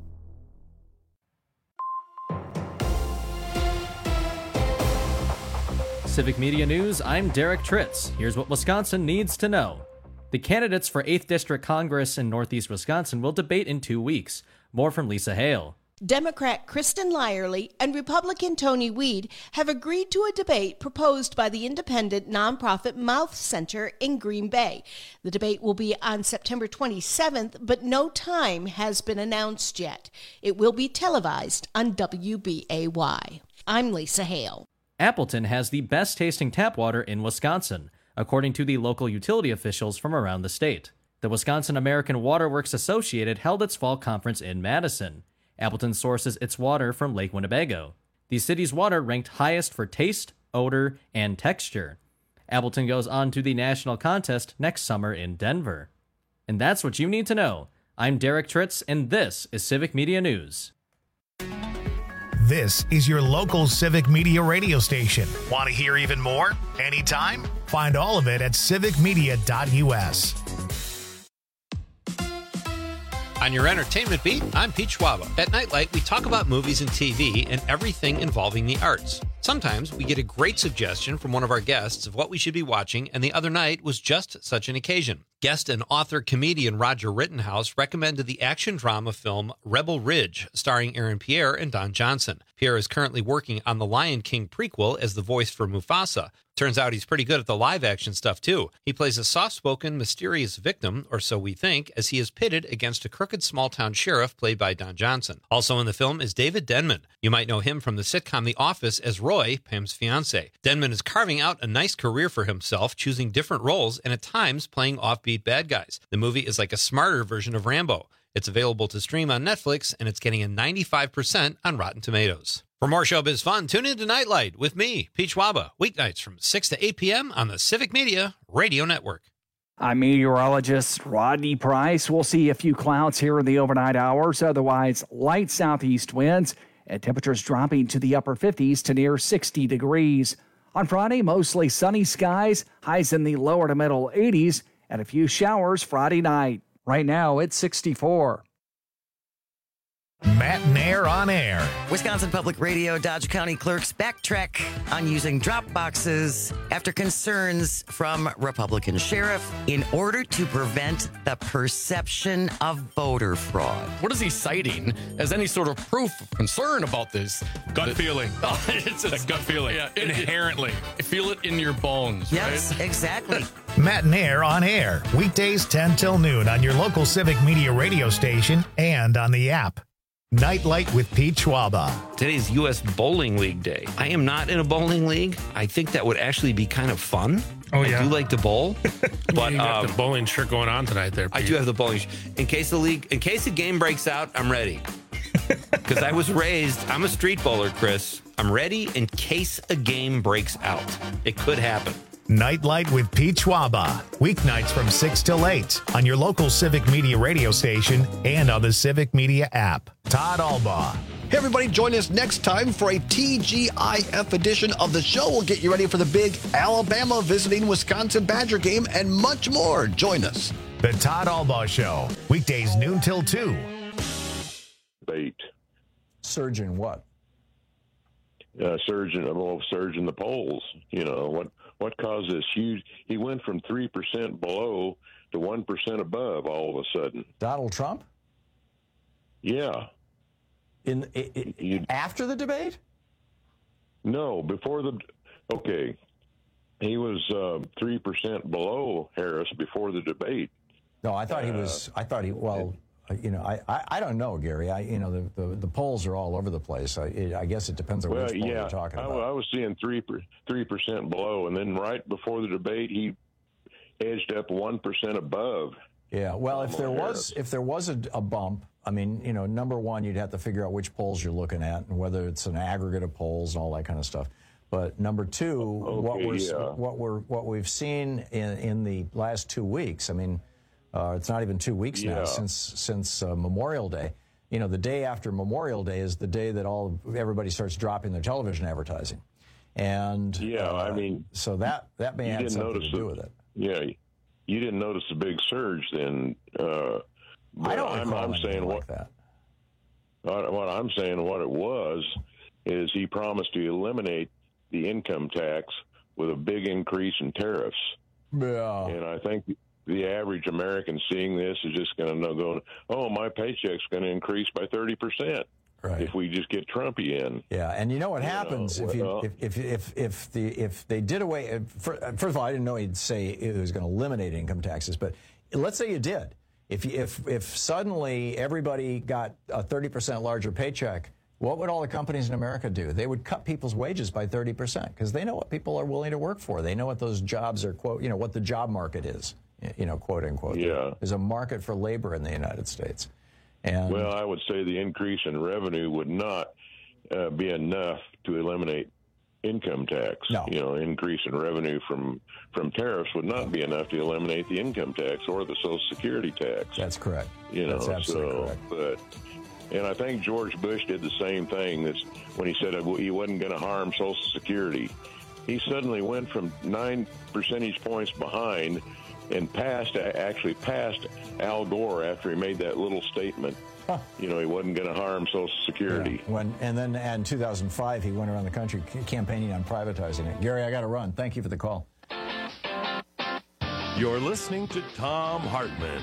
Civic Media News, I'm Derek Tritz. Here's what Wisconsin needs to know. The candidates for eighth District Congress in Northeast Wisconsin will debate in two weeks. More from Lisa Hale. Democrat Kristen Lyerly and Republican Tony Weed have agreed to a debate proposed by the independent nonprofit Mouth Center in Green Bay. The debate will be on September twenty-seventh, but no time has been announced yet. It will be televised on W B A Y. I'm Lisa Hale. Appleton has the best tasting tap water in Wisconsin, according to the local utility officials from around the state. The Wisconsin American Water Works Associated held its fall conference in Madison. Appleton sources its water from Lake Winnebago. The city's water ranked highest for taste, odor, and texture. Appleton goes on to the national contest next summer in Denver. And that's what you need to know. I'm Derek Tritz, and this is Civic Media News. This is your local Civic Media radio station. Want to hear even more? Anytime? Find all of it at civic media dot U S. On your entertainment beat, I'm Pete Schwaba. At Nightlight, we talk about movies and T V and everything involving the arts. Sometimes we get a great suggestion from one of our guests of what we should be watching, and the other night was just such an occasion. Guest and author-comedian Roger Rittenhouse recommended the action drama film Rebel Ridge, starring Aaron Pierre and Don Johnson. Pierre is currently working on the Lion King prequel as the voice for Mufasa. Turns out he's pretty good at the live-action stuff, too. He plays a soft-spoken, mysterious victim, or so we think, as he is pitted against a crooked small-town sheriff played by Don Johnson. Also in the film is David Denman. You might know him from the sitcom The Office as Roy, Pam's fiancé. Denman is carving out a nice career for himself, choosing different roles and at times playing offbeat bad guys. The movie is like a smarter version of Rambo. It's available to stream on Netflix, and it's getting a ninety-five percent on Rotten Tomatoes. For more showbiz fun, tune in to Nightlight with me, Pete Schwaba, weeknights from six to eight p.m. on the Civic Media Radio Network. I'm meteorologist Rodney Price. We'll see a few clouds here in the overnight hours, otherwise light southeast winds, and temperatures dropping to the upper fifties to near sixty degrees. On Friday, mostly sunny skies, highs in the lower to middle eighties, and a few showers Friday night. Right now, it's sixty-four. Matt Nair on air. Wisconsin Public Radio Dodge County clerks backtrack on using drop boxes after concerns from Republican sheriff in order to prevent the perception of voter fraud. What is he citing as any sort of proof of concern about this? Gut the, feeling. Oh, it's a gut feeling. Yeah, it, inherently. It, feel it in your bones. Yes, right? exactly. Matt Nair on air. Weekdays ten till noon on your local Civic Media radio station and on the app. Nightlight with Pete Schwaba. Today's U S Bowling League Day. I am not in a bowling league. I think that would actually be kind of fun. Oh, yeah. I do like to bowl. But you got um, the bowling shirt going on tonight there, Pete. I do have the bowling shirt. In case the league, in case the game breaks out, I'm ready. Because I was raised, I'm a street bowler, Chris. I'm ready in case a game breaks out. It could happen. Nightlight with Pete Schwaba. Weeknights from six till eight on your local Civic Media radio station and on the Civic Media app. Todd Albaugh. Hey, everybody, join us next time for a T G I F edition of the show. We'll get you ready for the big Alabama visiting Wisconsin Badger game and much more. Join us. The Todd Albaugh Show. Weekdays noon till two. Bait. Surge in what? Uh, surge in, well, surge in the polls. You know, what what caused this huge? He went from three percent below to one percent above all of a sudden. Donald Trump? Yeah. In, in, in after the debate? No, before the. Okay, he was uh, three percent below Harris before the debate. No, I thought he was. I thought he. Well, you know, I, I, I don't know, Gary. I you know the, the, the polls are all over the place. I, it, I guess it depends on well, which poll yeah, you're talking I, about. I was seeing three three percent below, and then right before the debate, he edged up one percent above. Yeah. Well, if there Harris. was if there was a, a bump, I mean, you know, number one, you'd have to figure out which polls you're looking at and whether it's an aggregate of polls and all that kind of stuff. But number two, okay, what we're yeah. what we're what we've seen in, in the last two weeks. I mean, uh, it's not even two weeks Yeah. now since since uh, Memorial Day. You know, the day after Memorial Day is the day that all everybody starts dropping their television advertising, and Yeah, uh, I mean, so that that may you have didn't something notice to do the- with it. Yeah, you didn't notice the big surge then. Uh, but I don't I'm, recall I'm anything saying like what that. What, what I'm saying, what it was, is he promised to eliminate the income tax with a big increase in tariffs. Yeah. And I think the average American seeing this is just going to go, oh, my paycheck's going to increase by thirty percent right. if we just get Trumpy in. Yeah, and you know what You happens know, if you well- if, if if if the if they did away. if- fir- First of all, I didn't know he'd say it was going to eliminate income taxes, but let's say you did. If you, if if suddenly everybody got a thirty percent larger paycheck, what would all the companies in America do? They would cut people's wages by thirty percent because they know what people are willing to work for. They know what those jobs are, quote, you know, what the job market is, you know, quote unquote. Yeah. There's a market for labor in the United States. And Well, I would say the increase in revenue would not uh, be enough to eliminate income tax. No. You know, increase in revenue from from tariffs would not be enough to eliminate the income tax or the Social Security tax. That's correct. You know, That's absolutely so, correct. But, and I think George Bush did the same thing. That's when he said he wasn't going to harm Social Security. He suddenly went from nine percentage points behind and passed, actually passed Al Gore after he made that little statement. Huh. You know, he wasn't going to harm Social Security. Yeah. When and then in two thousand five, he went around the country c- campaigning on privatizing it. Gary, I got to run. Thank you for the call. You're listening to Thom Hartmann.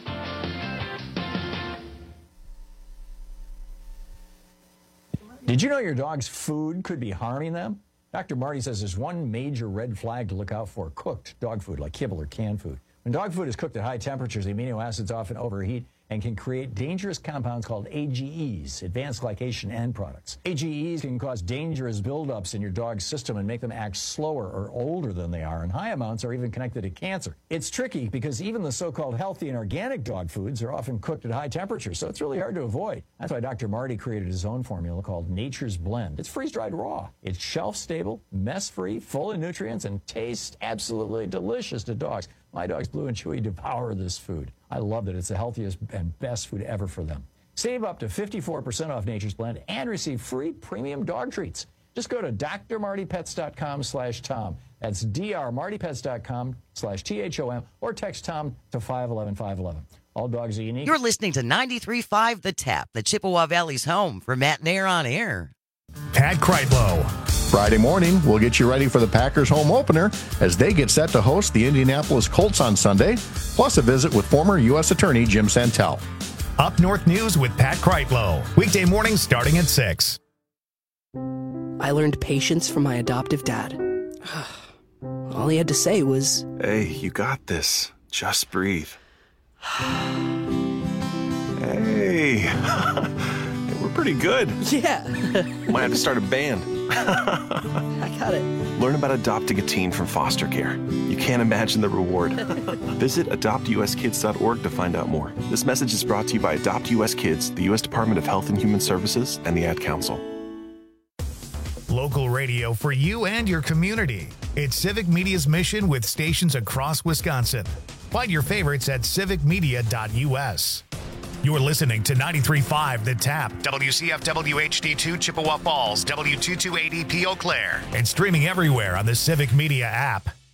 Did you know your dog's food could be harming them? Doctor Marty says there's one major red flag to look out for: cooked dog food, like kibble or canned food. When dog food is cooked at high temperatures, the amino acids often overheat and can create dangerous compounds called A G Es, advanced glycation end products. A G Es can cause dangerous buildups in your dog's system and make them act slower or older than they are, and high amounts are even connected to cancer. It's tricky because even the so-called healthy and organic dog foods are often cooked at high temperatures, so it's really hard to avoid. That's why Doctor Marty created his own formula called Nature's Blend. It's freeze-dried raw. It's shelf-stable, mess-free, full of nutrients, and tastes absolutely delicious to dogs. My dogs, Blue and Chewy, devour this food. I love it. It's the healthiest and best food ever for them. Save up to fifty-four percent off Nature's Blend and receive free premium dog treats. Just go to d r marty pets dot com slash Tom. That's d r marty pets dot com slash T H O M or text Tom to five one one five one one. All dogs are unique. You're listening to ninety-three point five The Tap, the Chippewa Valley's home for Matt and Air on Air. Pat Kreitlow. Friday morning, we'll get you ready for the Packers home opener as they get set to host the Indianapolis Colts on Sunday, plus a visit with former U S Attorney Jim Santel. Up North News with Pat Kreitlow. Weekday mornings starting at six. I learned patience from my adoptive dad. All he had to say was, "Hey, you got this. Just breathe." Hey, we're pretty good. Yeah. Might have to start a band. I got it. Learn about adopting a teen from foster care. You can't imagine the reward. Visit adopt u s kids dot org to find out more. This message is brought to you by Adopt U S Kids, the U S Department of Health and Human Services, and the Ad Council. Local radio for you and your community. It's Civic Media's mission with stations across Wisconsin. Find your favorites at civic media dot u s. You're listening to ninety-three point five The Tap, W C F W H D two Chippewa Falls, W two twenty-eight E P Eau Claire, and streaming everywhere on the Civic Media app.